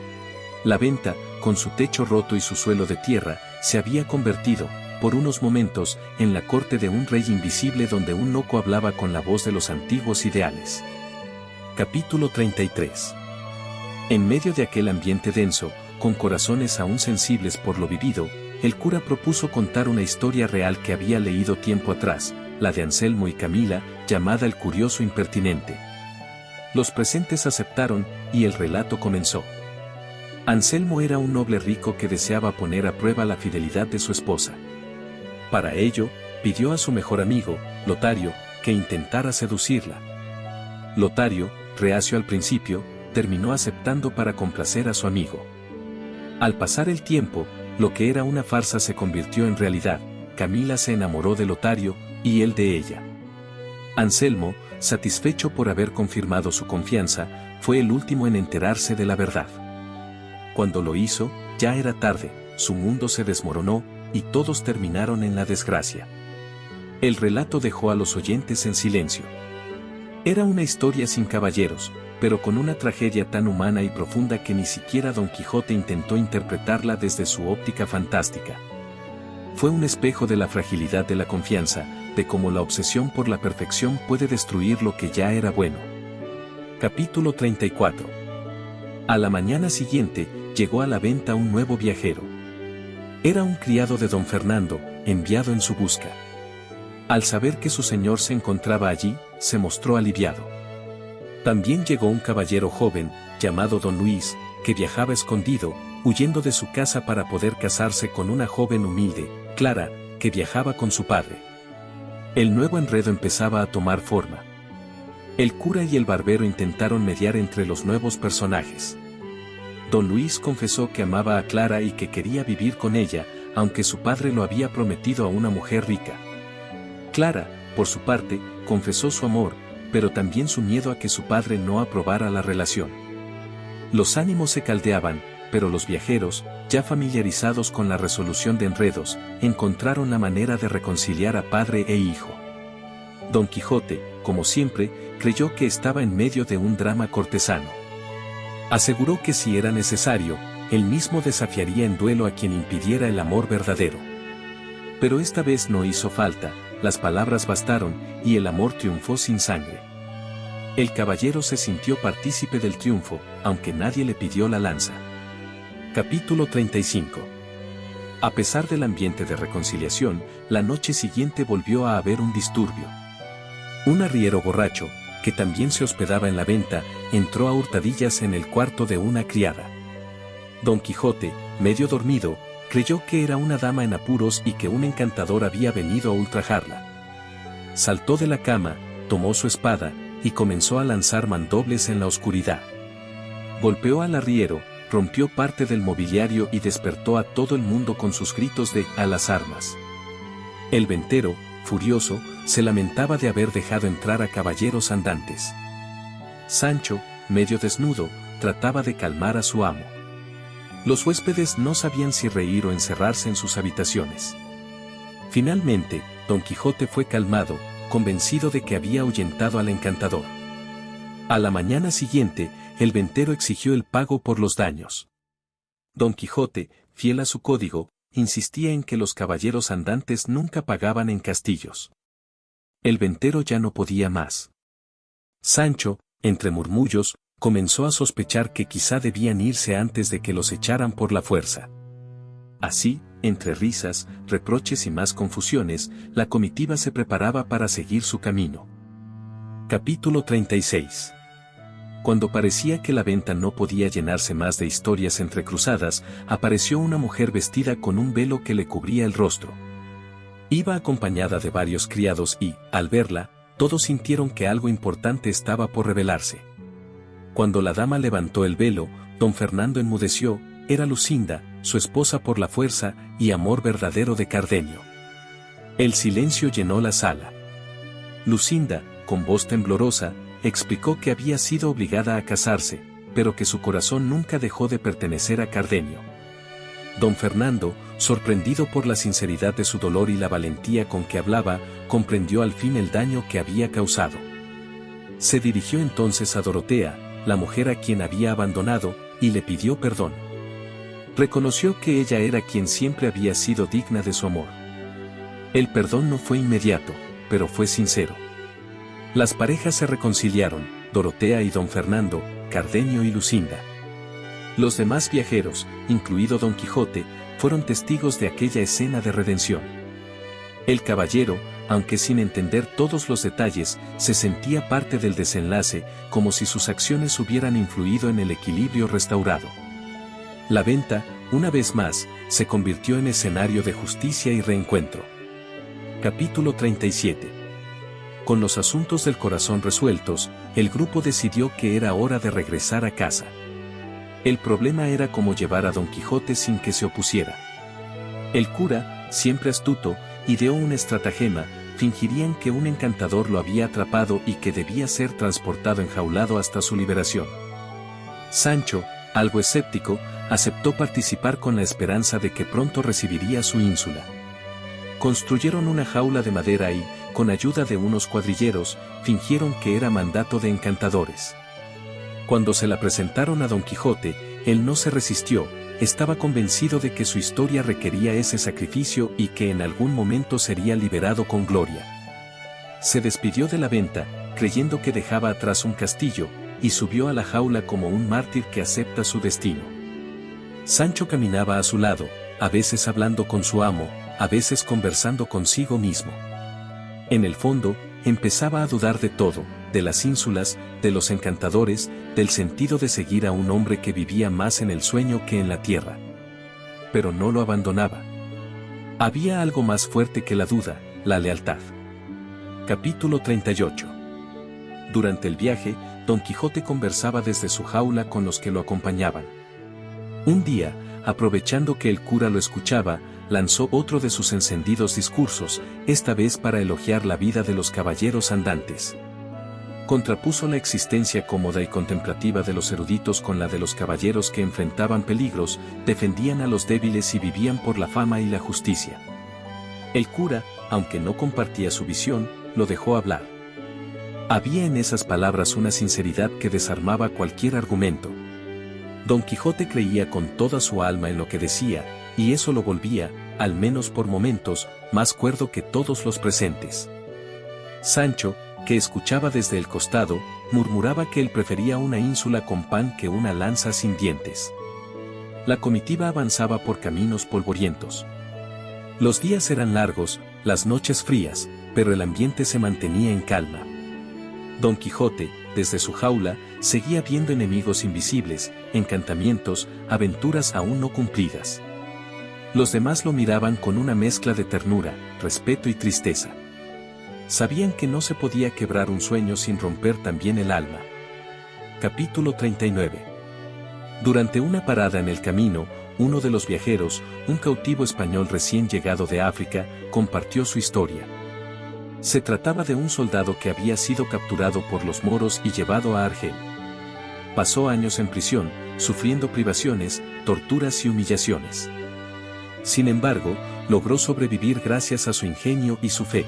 La venta, con su techo roto y su suelo de tierra, se había convertido, por unos momentos, en la corte de un rey invisible donde un loco hablaba con la voz de los antiguos ideales. Capítulo treinta y tres. En medio de aquel ambiente denso, con corazones aún sensibles por lo vivido, el cura propuso contar una historia real que había leído tiempo atrás, la de Anselmo y Camila, llamada El curioso impertinente. Los presentes aceptaron, y el relato comenzó. Anselmo era un noble rico que deseaba poner a prueba la fidelidad de su esposa. Para ello, pidió a su mejor amigo, Lotario, que intentara seducirla. Lotario, reacio al principio, terminó aceptando para complacer a su amigo. Al pasar el tiempo, lo que era una farsa se convirtió en realidad. Camila se enamoró de Lotario, y él de ella. Anselmo, satisfecho por haber confirmado su confianza, fue el último en enterarse de la verdad. Cuando lo hizo, ya era tarde, su mundo se desmoronó, y todos terminaron en la desgracia. El relato dejó a los oyentes en silencio. Era una historia sin caballeros, pero con una tragedia tan humana y profunda que ni siquiera Don Quijote intentó interpretarla desde su óptica fantástica. Fue un espejo de la fragilidad de la confianza, de cómo la obsesión por la perfección puede destruir lo que ya era bueno. Capítulo treinta y cuatro. A la mañana siguiente, llegó a la venta un nuevo viajero. Era un criado de don Fernando, enviado en su busca. Al saber que su señor se encontraba allí, se mostró aliviado. También llegó un caballero joven, llamado don Luis, que viajaba escondido, huyendo de su casa para poder casarse con una joven humilde, Clara, que viajaba con su padre. El nuevo enredo empezaba a tomar forma. El cura y el barbero intentaron mediar entre los nuevos personajes. Don Luis confesó que amaba a Clara y que quería vivir con ella, aunque su padre lo había prometido a una mujer rica. Clara, por su parte, confesó su amor, pero también su miedo a que su padre no aprobara la relación. Los ánimos se caldeaban, pero los viajeros, ya familiarizados con la resolución de enredos, encontraron la manera de reconciliar a padre e hijo. Don Quijote, como siempre, creyó que estaba en medio de un drama cortesano. Aseguró que si era necesario, él mismo desafiaría en duelo a quien impidiera el amor verdadero. Pero esta vez no hizo falta, las palabras bastaron, y el amor triunfó sin sangre. El caballero se sintió partícipe del triunfo, aunque nadie le pidió la lanza. Capítulo treinta y cinco. A pesar del ambiente de reconciliación, la noche siguiente volvió a haber un disturbio. Un arriero borracho, que también se hospedaba en la venta, entró a hurtadillas en el cuarto de una criada. Don Quijote, medio dormido, creyó que era una dama en apuros y que un encantador había venido a ultrajarla. Saltó de la cama, tomó su espada, y comenzó a lanzar mandobles en la oscuridad. Golpeó al arriero, rompió parte del mobiliario y despertó a todo el mundo con sus gritos de «a las armas». El ventero, furioso, se lamentaba de haber dejado entrar a caballeros andantes. Sancho, medio desnudo, trataba de calmar a su amo. Los huéspedes no sabían si reír o encerrarse en sus habitaciones. Finalmente, Don Quijote fue calmado, convencido de que había ahuyentado al encantador. A la mañana siguiente, el ventero exigió el pago por los daños. Don Quijote, fiel a su código, insistía en que los caballeros andantes nunca pagaban en castillos. El ventero ya no podía más. Sancho, entre murmullos, comenzó a sospechar que quizá debían irse antes de que los echaran por la fuerza. Así, entre risas, reproches y más confusiones, la comitiva se preparaba para seguir su camino. Capítulo treinta y seis. Cuando parecía que la venta no podía llenarse más de historias entrecruzadas, apareció una mujer vestida con un velo que le cubría el rostro. Iba acompañada de varios criados y, al verla, todos sintieron que algo importante estaba por revelarse. Cuando la dama levantó el velo, don Fernando enmudeció. Era Lucinda, su esposa por la fuerza y amor verdadero de Cardenio. El silencio llenó la sala. Lucinda, con voz temblorosa, explicó que había sido obligada a casarse, pero que su corazón nunca dejó de pertenecer a Cardenio. Don Fernando, sorprendido por la sinceridad de su dolor y la valentía con que hablaba, comprendió al fin el daño que había causado. Se dirigió entonces a Dorotea, la mujer a quien había abandonado, y le pidió perdón. Reconoció que ella era quien siempre había sido digna de su amor. El perdón no fue inmediato, pero fue sincero. Las parejas se reconciliaron, Dorotea y don Fernando, Cardenio y Lucinda. Los demás viajeros, incluido Don Quijote, fueron testigos de aquella escena de redención. El caballero, aunque sin entender todos los detalles, se sentía parte del desenlace, como si sus acciones hubieran influido en el equilibrio restaurado. La venta, una vez más, se convirtió en escenario de justicia y reencuentro. Capítulo treinta y siete. Con los asuntos del corazón resueltos, el grupo decidió que era hora de regresar a casa. El problema era cómo llevar a Don Quijote sin que se opusiera. El cura, siempre astuto, ideó un estratagema. Fingirían que un encantador lo había atrapado y que debía ser transportado enjaulado hasta su liberación. Sancho, algo escéptico, aceptó participar con la esperanza de que pronto recibiría su ínsula. Construyeron una jaula de madera y, con ayuda de unos cuadrilleros, fingieron que era mandato de encantadores. Cuando se la presentaron a Don Quijote, él no se resistió, estaba convencido de que su historia requería ese sacrificio y que en algún momento sería liberado con gloria. Se despidió de la venta, creyendo que dejaba atrás un castillo, y subió a la jaula como un mártir que acepta su destino. Sancho caminaba a su lado, a veces hablando con su amo, a veces conversando consigo mismo. En el fondo, empezaba a dudar de todo, de las ínsulas, de los encantadores, del sentido de seguir a un hombre que vivía más en el sueño que en la tierra. Pero no lo abandonaba. Había algo más fuerte que la duda, la lealtad. Capítulo treinta y ocho. Durante el viaje, Don Quijote conversaba desde su jaula con los que lo acompañaban. Un día, aprovechando que el cura lo escuchaba, lanzó otro de sus encendidos discursos, esta vez para elogiar la vida de los caballeros andantes. Contrapuso la existencia cómoda y contemplativa de los eruditos con la de los caballeros que enfrentaban peligros, defendían a los débiles y vivían por la fama y la justicia. El cura, aunque no compartía su visión, lo dejó hablar. Había en esas palabras una sinceridad que desarmaba cualquier argumento. Don Quijote creía con toda su alma en lo que decía, y eso lo volvía, al menos por momentos, más cuerdo que todos los presentes. Sancho, que escuchaba desde el costado, murmuraba que él prefería una ínsula con pan que una lanza sin dientes. La comitiva avanzaba por caminos polvorientos. Los días eran largos, las noches frías, pero el ambiente se mantenía en calma. Don Quijote, desde su jaula, seguía viendo enemigos invisibles, encantamientos, aventuras aún no cumplidas. Los demás lo miraban con una mezcla de ternura, respeto y tristeza. Sabían que no se podía quebrar un sueño sin romper también el alma. Capítulo treinta y nueve. Durante una parada en el camino, uno de los viajeros, un cautivo español recién llegado de África, compartió su historia. Se trataba de un soldado que había sido capturado por los moros y llevado a Argel. Pasó años en prisión, sufriendo privaciones, torturas y humillaciones. Sin embargo, logró sobrevivir gracias a su ingenio y su fe.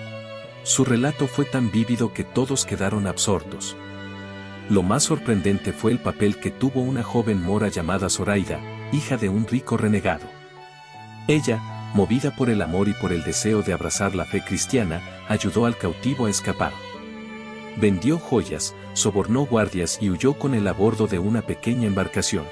Su relato fue tan vívido que todos quedaron absortos. Lo más sorprendente fue el papel que tuvo una joven mora llamada Zoraida, hija de un rico renegado. Ella, movida por el amor y por el deseo de abrazar la fe cristiana, ayudó al cautivo a escapar. Vendió joyas, sobornó guardias y huyó con él a bordo de una pequeña embarcación.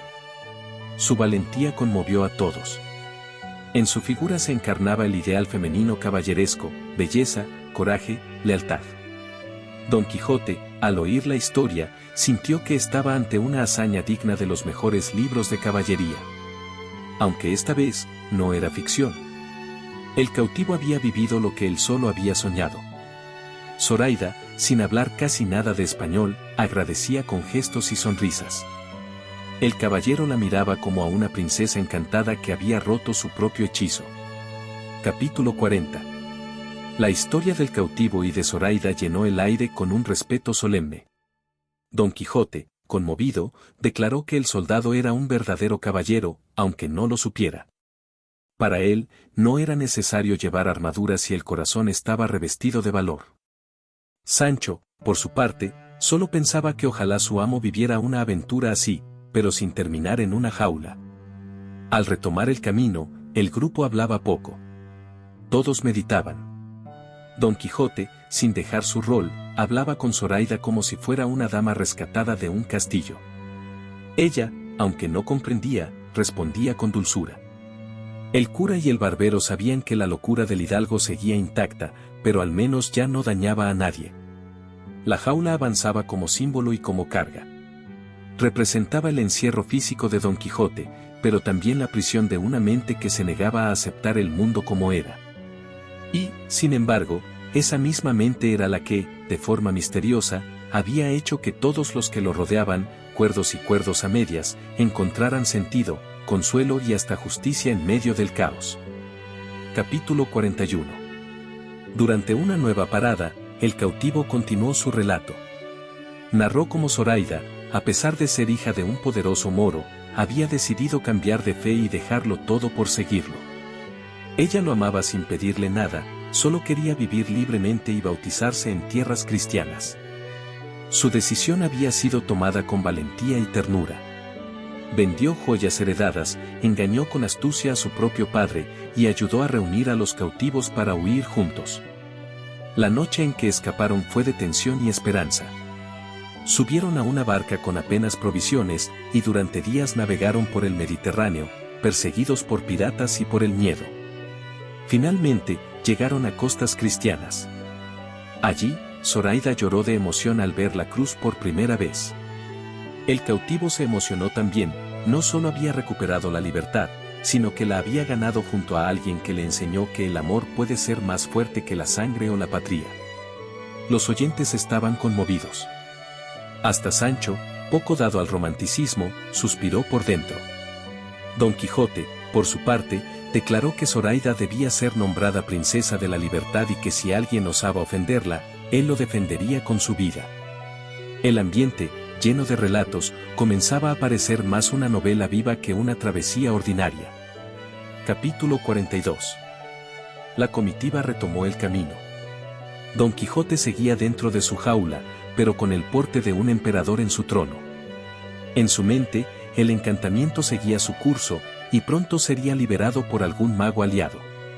Su valentía conmovió a todos. En su figura se encarnaba el ideal femenino caballeresco, belleza, coraje, lealtad. Don Quijote, al oír la historia, sintió que estaba ante una hazaña digna de los mejores libros de caballería. Aunque esta vez, no era ficción. El cautivo había vivido lo que él solo había soñado. Zoraida, sin hablar casi nada de español, agradecía con gestos y sonrisas. El caballero la miraba como a una princesa encantada que había roto su propio hechizo. Capítulo cuarenta. La historia del cautivo y de Zoraida llenó el aire con un respeto solemne. Don Quijote, conmovido, declaró que el soldado era un verdadero caballero, aunque no lo supiera. Para él, no era necesario llevar armadura si el corazón estaba revestido de valor. Sancho, por su parte, solo pensaba que ojalá su amo viviera una aventura así, pero sin terminar en una jaula. Al retomar el camino, el grupo hablaba poco. Todos meditaban. Don Quijote, sin dejar su rol, hablaba con Zoraida como si fuera una dama rescatada de un castillo. Ella, aunque no comprendía, respondía con dulzura. El cura y el barbero sabían que la locura del hidalgo seguía intacta, pero al menos ya no dañaba a nadie. La jaula avanzaba como símbolo y como carga. Representaba el encierro físico de Don Quijote, pero también la prisión de una mente que se negaba a aceptar el mundo como era. Y, sin embargo, esa misma mente era la que, de forma misteriosa, había hecho que todos los que lo rodeaban, cuerdos y cuerdos a medias, encontraran sentido, consuelo y hasta justicia en medio del caos. Capítulo cuarenta y uno. Durante una nueva parada, el cautivo continuó su relato. Narró cómo Zoraida, a pesar de ser hija de un poderoso moro, había decidido cambiar de fe y dejarlo todo por seguirlo. Ella lo amaba sin pedirle nada, solo quería vivir libremente y bautizarse en tierras cristianas. Su decisión había sido tomada con valentía y ternura. Vendió joyas heredadas, engañó con astucia a su propio padre, y ayudó a reunir a los cautivos para huir juntos. La noche en que escaparon fue de tensión y esperanza. Subieron a una barca con apenas provisiones y durante días navegaron por el Mediterráneo, perseguidos por piratas y por el miedo. Finalmente, llegaron a costas cristianas. Allí, Zoraida lloró de emoción al ver la cruz por primera vez. El cautivo se emocionó también, no solo había recuperado la libertad, sino que la había ganado junto a alguien que le enseñó que el amor puede ser más fuerte que la sangre o la patria. Los oyentes estaban conmovidos. Hasta Sancho, poco dado al romanticismo, suspiró por dentro. Don Quijote, por su parte, declaró que Zoraida debía ser nombrada princesa de la libertad y que si alguien osaba ofenderla, él lo defendería con su vida. El ambiente, lleno de relatos, comenzaba a parecer más una novela viva que una travesía ordinaria. Capítulo cuarenta y dos. La comitiva retomó el camino. Don Quijote seguía dentro de su jaula, pero con el porte de un emperador en su trono. En su mente, el encantamiento seguía su curso, y pronto sería liberado por algún mago aliado.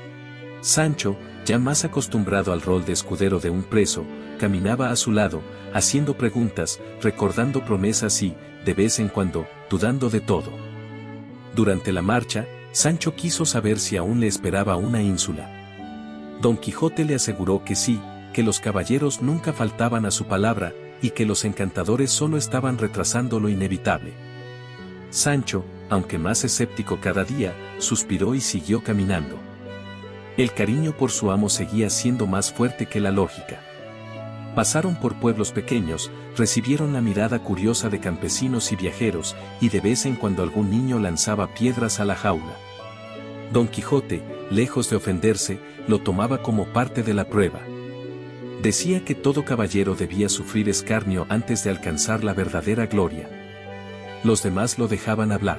Sancho, ya más acostumbrado al rol de escudero de un preso, caminaba a su lado, haciendo preguntas, recordando promesas y, de vez en cuando, dudando de todo. Durante la marcha, Sancho quiso saber si aún le esperaba una ínsula. Don Quijote le aseguró que sí, que los caballeros nunca faltaban a su palabra, y que los encantadores solo estaban retrasando lo inevitable. Sancho, aunque más escéptico cada día, suspiró y siguió caminando. El cariño por su amo seguía siendo más fuerte que la lógica. Pasaron por pueblos pequeños, recibieron la mirada curiosa de campesinos y viajeros, y de vez en cuando algún niño lanzaba piedras a la jaula. Don Quijote, lejos de ofenderse, lo tomaba como parte de la prueba. Decía que todo caballero debía sufrir escarnio antes de alcanzar la verdadera gloria. Los demás lo dejaban hablar.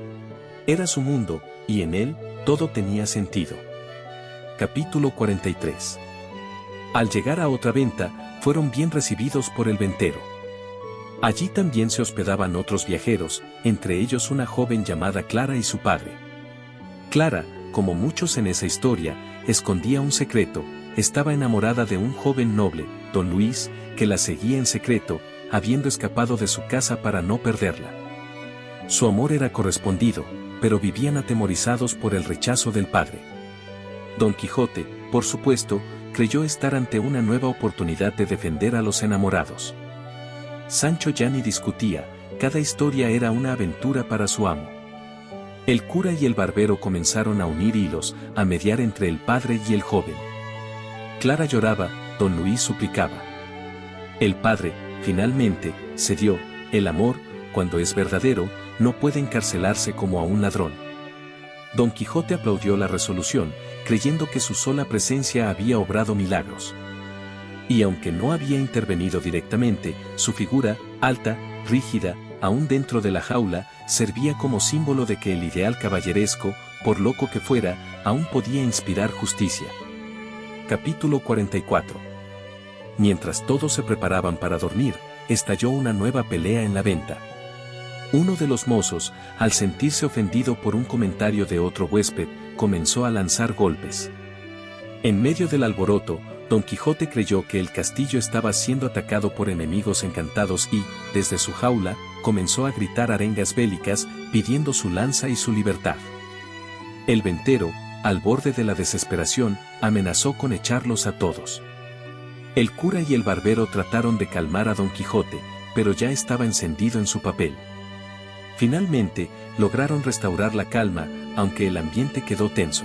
Era su mundo, y en él, todo tenía sentido. Capítulo cuarenta y tres. Al llegar a otra venta, fueron bien recibidos por el ventero. Allí también se hospedaban otros viajeros, entre ellos una joven llamada Clara y su padre. Clara, como muchos en esa historia, escondía un secreto, estaba enamorada de un joven noble, don Luis, que la seguía en secreto, habiendo escapado de su casa para no perderla. Su amor era correspondido, pero vivían atemorizados por el rechazo del padre. Don Quijote, por supuesto, creyó estar ante una nueva oportunidad de defender a los enamorados. Sancho ya ni discutía, cada historia era una aventura para su amo. El cura y el barbero comenzaron a unir hilos, a mediar entre el padre y el joven. Clara lloraba, don Luis suplicaba. El padre, finalmente, cedió. El amor, cuando es verdadero, no puede encarcelarse como a un ladrón. Don Quijote aplaudió la resolución, creyendo que su sola presencia había obrado milagros. Y aunque no había intervenido directamente, su figura, alta, rígida, aún dentro de la jaula, servía como símbolo de que el ideal caballeresco, por loco que fuera, aún podía inspirar justicia. Capítulo cuarenta y cuatro. Mientras todos se preparaban para dormir, estalló una nueva pelea en la venta. Uno de los mozos, al sentirse ofendido por un comentario de otro huésped, comenzó a lanzar golpes. En medio del alboroto, Don Quijote creyó que el castillo estaba siendo atacado por enemigos encantados y, desde su jaula, comenzó a gritar arengas bélicas, pidiendo su lanza y su libertad. El ventero, al borde de la desesperación, amenazó con echarlos a todos. El cura y el barbero trataron de calmar a Don Quijote, pero ya estaba encendido en su papel. Finalmente, lograron restaurar la calma, aunque el ambiente quedó tenso.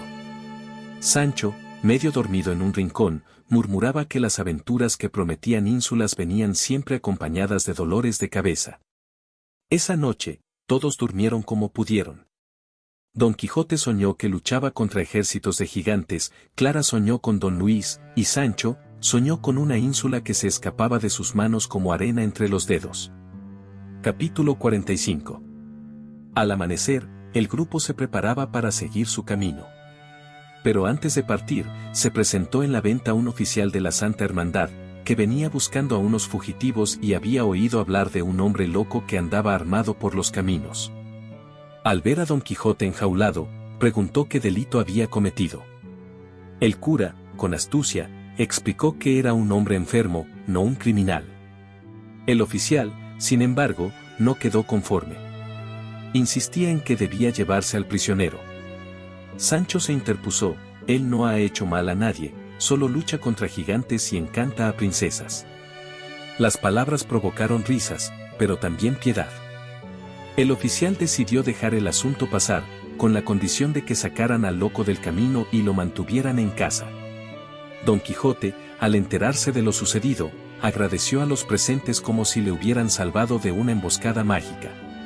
Sancho, medio dormido en un rincón, murmuraba que las aventuras que prometían ínsulas venían siempre acompañadas de dolores de cabeza. Esa noche, todos durmieron como pudieron. Don Quijote soñó que luchaba contra ejércitos de gigantes, Clara soñó con don Luis, y Sancho, soñó con una ínsula que se escapaba de sus manos como arena entre los dedos. Capítulo cuarenta y cinco. Al amanecer, el grupo se preparaba para seguir su camino. Pero antes de partir, se presentó en la venta un oficial de la Santa Hermandad, que venía buscando a unos fugitivos y había oído hablar de un hombre loco que andaba armado por los caminos. Al ver a Don Quijote enjaulado, preguntó qué delito había cometido. El cura, con astucia, explicó que era un hombre enfermo, no un criminal. El oficial, sin embargo, no quedó conforme. Insistía en que debía llevarse al prisionero. Sancho se interpuso: él no ha hecho mal a nadie, solo lucha contra gigantes y encanta a princesas. Las palabras provocaron risas, pero también piedad. El oficial decidió dejar el asunto pasar, con la condición de que sacaran al loco del camino y lo mantuvieran en casa. Don Quijote, al enterarse de lo sucedido, agradeció a los presentes como si le hubieran salvado de una emboscada mágica.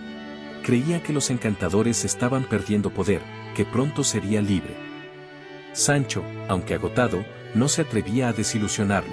Creía que los encantadores estaban perdiendo poder, que pronto sería libre. Sancho, aunque agotado, no se atrevía a desilusionarlo.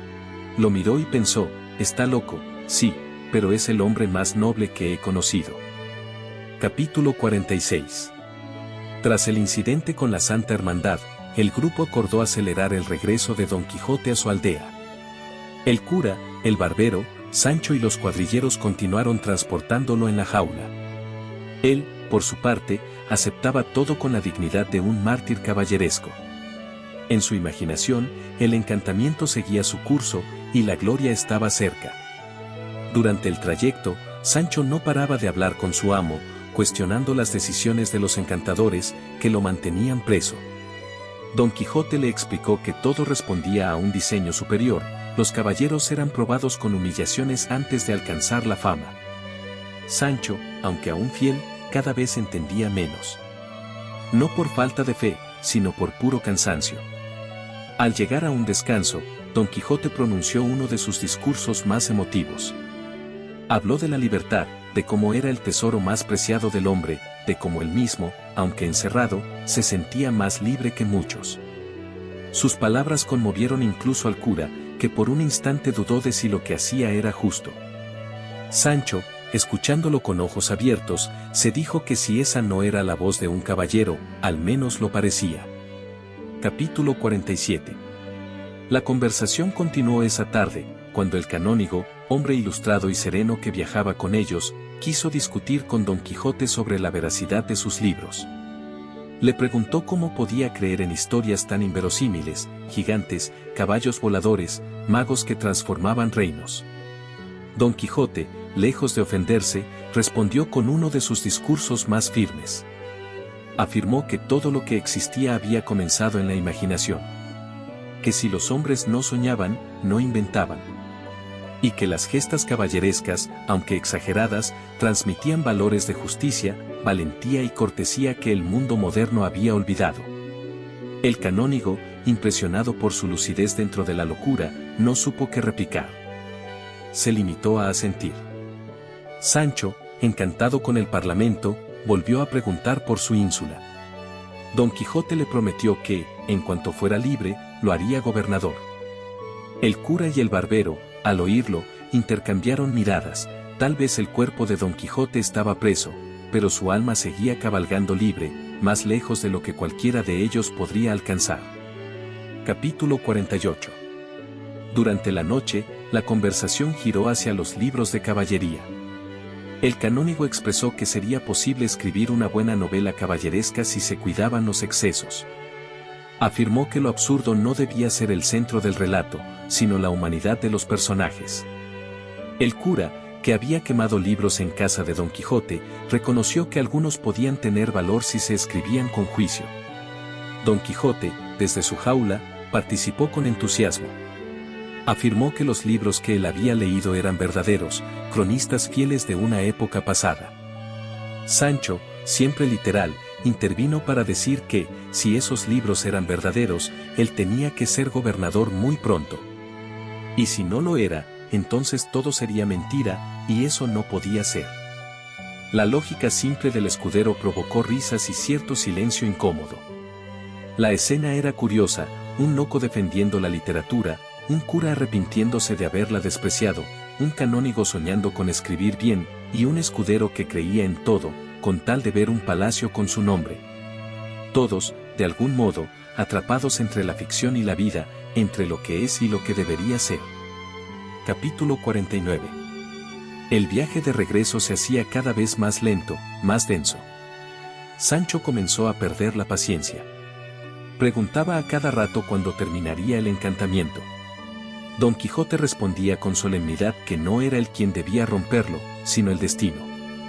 Lo miró y pensó: está loco, sí, pero es el hombre más noble que he conocido. Capítulo cuarenta y seis. Tras el incidente con la Santa Hermandad, el grupo acordó acelerar el regreso de Don Quijote a su aldea. El cura, el barbero, Sancho y los cuadrilleros continuaron transportándolo en la jaula. Él, por su parte, aceptaba todo con la dignidad de un mártir caballeresco. En su imaginación, el encantamiento seguía su curso, y la gloria estaba cerca. Durante el trayecto, Sancho no paraba de hablar con su amo, cuestionando las decisiones de los encantadores, que lo mantenían preso. Don Quijote le explicó que todo respondía a un diseño superior: los caballeros eran probados con humillaciones antes de alcanzar la fama. Sancho, aunque aún fiel, cada vez entendía menos. No por falta de fe, sino por puro cansancio. Al llegar a un descanso, Don Quijote pronunció uno de sus discursos más emotivos. Habló de la libertad, de cómo era el tesoro más preciado del hombre, de cómo él mismo, aunque encerrado, se sentía más libre que muchos. Sus palabras conmovieron incluso al cura, que por un instante dudó de si lo que hacía era justo. Sancho, escuchándolo con ojos abiertos, se dijo que si esa no era la voz de un caballero, al menos lo parecía. Capítulo cuarenta y siete. La conversación continuó esa tarde, cuando el canónigo, hombre ilustrado y sereno que viajaba con ellos, quiso discutir con Don Quijote sobre la veracidad de sus libros. Le preguntó cómo podía creer en historias tan inverosímiles: gigantes, caballos voladores, magos que transformaban reinos. Don Quijote, lejos de ofenderse, respondió con uno de sus discursos más firmes. Afirmó que todo lo que existía había comenzado en la imaginación. Que si los hombres no soñaban, no inventaban. Y que las gestas caballerescas, aunque exageradas, transmitían valores de justicia, valentía y cortesía que el mundo moderno había olvidado. El canónigo, impresionado por su lucidez dentro de la locura, no supo qué replicar. Se limitó a asentir. Sancho, encantado con el parlamento, volvió a preguntar por su ínsula. Don Quijote le prometió que, en cuanto fuera libre, lo haría gobernador. El cura y el barbero, al oírlo, intercambiaron miradas. Tal vez el cuerpo de Don Quijote estaba preso, pero su alma seguía cabalgando libre, más lejos de lo que cualquiera de ellos podría alcanzar. Capítulo cuarenta y ocho. Durante la noche, la conversación giró hacia los libros de caballería. El canónigo expresó que sería posible escribir una buena novela caballeresca si se cuidaban los excesos. Afirmó que lo absurdo no debía ser el centro del relato, sino la humanidad de los personajes. El cura, que había quemado libros en casa de Don Quijote, reconoció que algunos podían tener valor si se escribían con juicio. Don Quijote, desde su jaula, participó con entusiasmo. Afirmó que los libros que él había leído eran verdaderos, cronistas fieles de una época pasada. Sancho, siempre literal, intervino para decir que, si esos libros eran verdaderos, él tenía que ser gobernador muy pronto. Y si no lo era, entonces todo sería mentira, y eso no podía ser. La lógica simple del escudero provocó risas y cierto silencio incómodo. La escena era curiosa: un loco defendiendo la literatura, un cura arrepintiéndose de haberla despreciado, un canónigo soñando con escribir bien, y un escudero que creía en todo, con tal de ver un palacio con su nombre. Todos, de algún modo, atrapados entre la ficción y la vida, entre lo que es y lo que debería ser. Capítulo cuarenta y nueve. El viaje de regreso se hacía cada vez más lento, más denso. Sancho comenzó a perder la paciencia. Preguntaba a cada rato cuándo terminaría el encantamiento. Don Quijote respondía con solemnidad que no era él quien debía romperlo, sino el destino.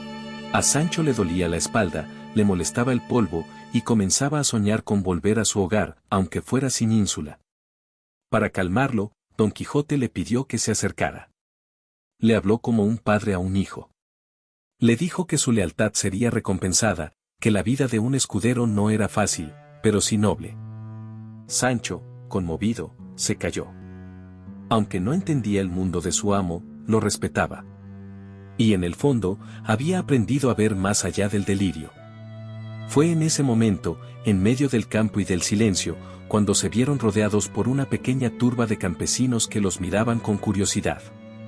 A Sancho le dolía la espalda, le molestaba el polvo, y comenzaba a soñar con volver a su hogar, aunque fuera sin ínsula. Para calmarlo, Don Quijote le pidió que se acercara. Le habló como un padre a un hijo. Le dijo que su lealtad sería recompensada, que la vida de un escudero no era fácil, pero sí noble. Sancho, conmovido, se calló. Aunque no entendía el mundo de su amo, lo respetaba. Y en el fondo, había aprendido a ver más allá del delirio. Fue en ese momento, en medio del campo y del silencio, cuando se vieron rodeados por una pequeña turba de campesinos que los miraban con curiosidad.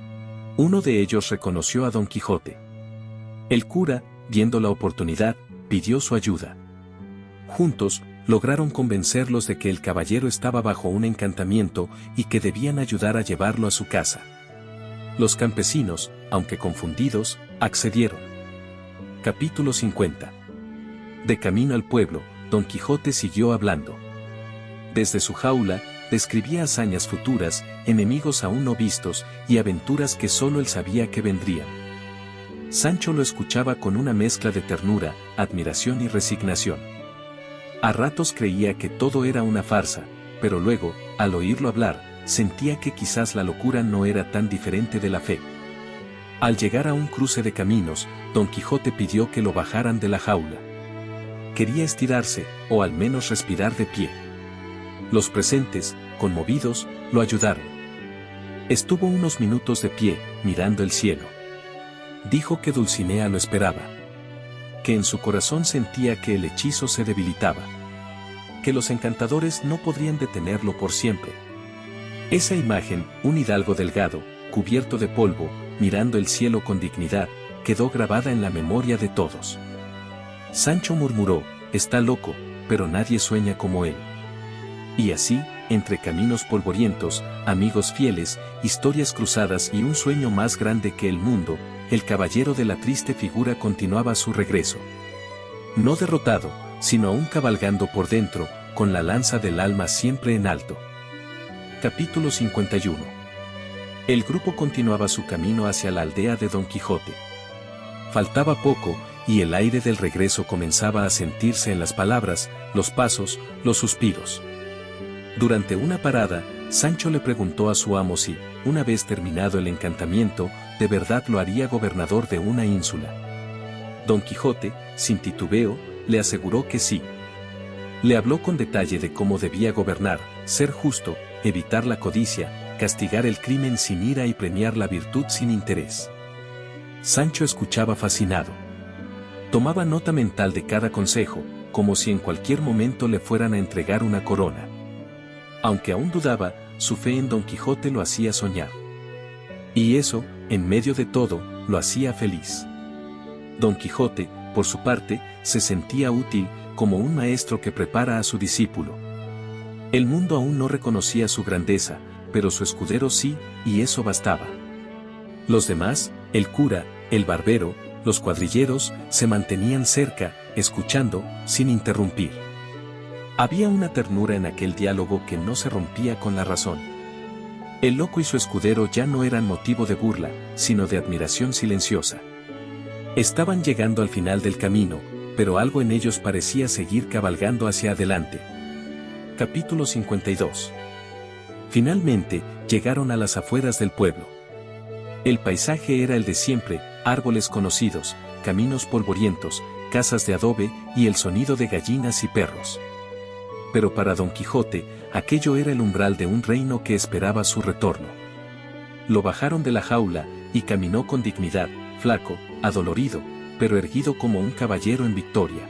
Uno de ellos reconoció a Don Quijote. El cura, viendo la oportunidad, pidió su ayuda. Juntos, lograron convencerlos de que el caballero estaba bajo un encantamiento y que debían ayudar a llevarlo a su casa. Los campesinos, aunque confundidos, accedieron. Capítulo cincuenta. De camino al pueblo, Don Quijote siguió hablando. Desde su jaula, describía hazañas futuras, enemigos aún no vistos, y aventuras que sólo él sabía que vendrían. Sancho lo escuchaba con una mezcla de ternura, admiración y resignación. A ratos creía que todo era una farsa, pero luego, al oírlo hablar, sentía que quizás la locura no era tan diferente de la fe. Al llegar a un cruce de caminos, Don Quijote pidió que lo bajaran de la jaula. Quería estirarse, o al menos respirar de pie. Los presentes, conmovidos, lo ayudaron. Estuvo unos minutos de pie, mirando el cielo. Dijo que Dulcinea lo esperaba. Que en su corazón sentía que el hechizo se debilitaba. Que los encantadores no podrían detenerlo por siempre. Esa imagen, un hidalgo delgado, cubierto de polvo, mirando el cielo con dignidad, quedó grabada en la memoria de todos. Sancho murmuró, está loco, pero nadie sueña como él. Y así, entre caminos polvorientos, amigos fieles, historias cruzadas y un sueño más grande que el mundo, el caballero de la triste figura continuaba su regreso. No derrotado, sino aún cabalgando por dentro, con la lanza del alma siempre en alto. Capítulo cincuenta y uno. El grupo continuaba su camino hacia la aldea de Don Quijote. Faltaba poco, y el aire del regreso comenzaba a sentirse en las palabras, los pasos, los suspiros. Durante una parada, Sancho le preguntó a su amo si, una vez terminado el encantamiento, de verdad lo haría gobernador de una ínsula. Don Quijote, sin titubeo, le aseguró que sí. Le habló con detalle de cómo debía gobernar, ser justo, evitar la codicia, castigar el crimen sin ira y premiar la virtud sin interés. Sancho escuchaba fascinado. Tomaba nota mental de cada consejo, como si en cualquier momento le fueran a entregar una corona. Aunque aún dudaba, su fe en Don Quijote lo hacía soñar. Y eso, en medio de todo, lo hacía feliz. Don Quijote, por su parte, se sentía útil, como un maestro que prepara a su discípulo. El mundo aún no reconocía su grandeza, pero su escudero sí, y eso bastaba. Los demás, el cura, el barbero, los cuadrilleros, se mantenían cerca, escuchando, sin interrumpir. Había una ternura en aquel diálogo que no se rompía con la razón. El loco y su escudero ya no eran motivo de burla, sino de admiración silenciosa. Estaban llegando al final del camino, pero algo en ellos parecía seguir cabalgando hacia adelante. Capítulo cincuenta y dos. Finalmente, llegaron a las afueras del pueblo. El paisaje era el de siempre, árboles conocidos, caminos polvorientos, casas de adobe y el sonido de gallinas y perros. Pero para Don Quijote, aquello era el umbral de un reino que esperaba su retorno. Lo bajaron de la jaula, y caminó con dignidad, flaco, adolorido, pero erguido como un caballero en victoria.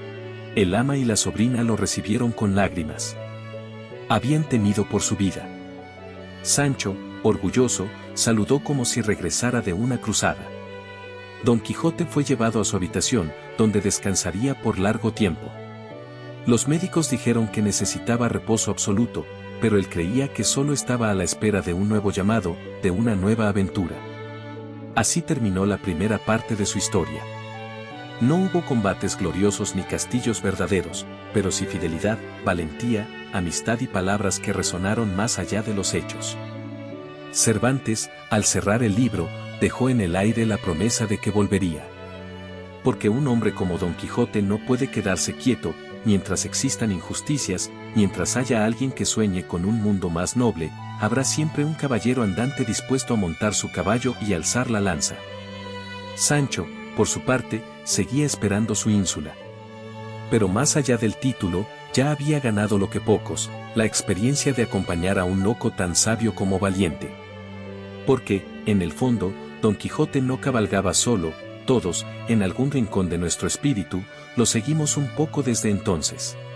El ama y la sobrina lo recibieron con lágrimas. Habían temido por su vida. Sancho, orgulloso, saludó como si regresara de una cruzada. Don Quijote fue llevado a su habitación, donde descansaría por largo tiempo. Los médicos dijeron que necesitaba reposo absoluto, pero él creía que solo estaba a la espera de un nuevo llamado, de una nueva aventura. Así terminó la primera parte de su historia. No hubo combates gloriosos ni castillos verdaderos, pero sí fidelidad, valentía, amistad y palabras que resonaron más allá de los hechos. Cervantes, al cerrar el libro, dejó en el aire la promesa de que volvería. Porque un hombre como Don Quijote no puede quedarse quieto, mientras existan injusticias, mientras haya alguien que sueñe con un mundo más noble, habrá siempre un caballero andante dispuesto a montar su caballo y alzar la lanza. Sancho, por su parte, seguía esperando su ínsula. Pero más allá del título, ya había ganado lo que pocos, la experiencia de acompañar a un loco tan sabio como valiente. Porque, en el fondo, Don Quijote no cabalgaba solo, todos, en algún rincón de nuestro espíritu, lo seguimos un poco desde entonces.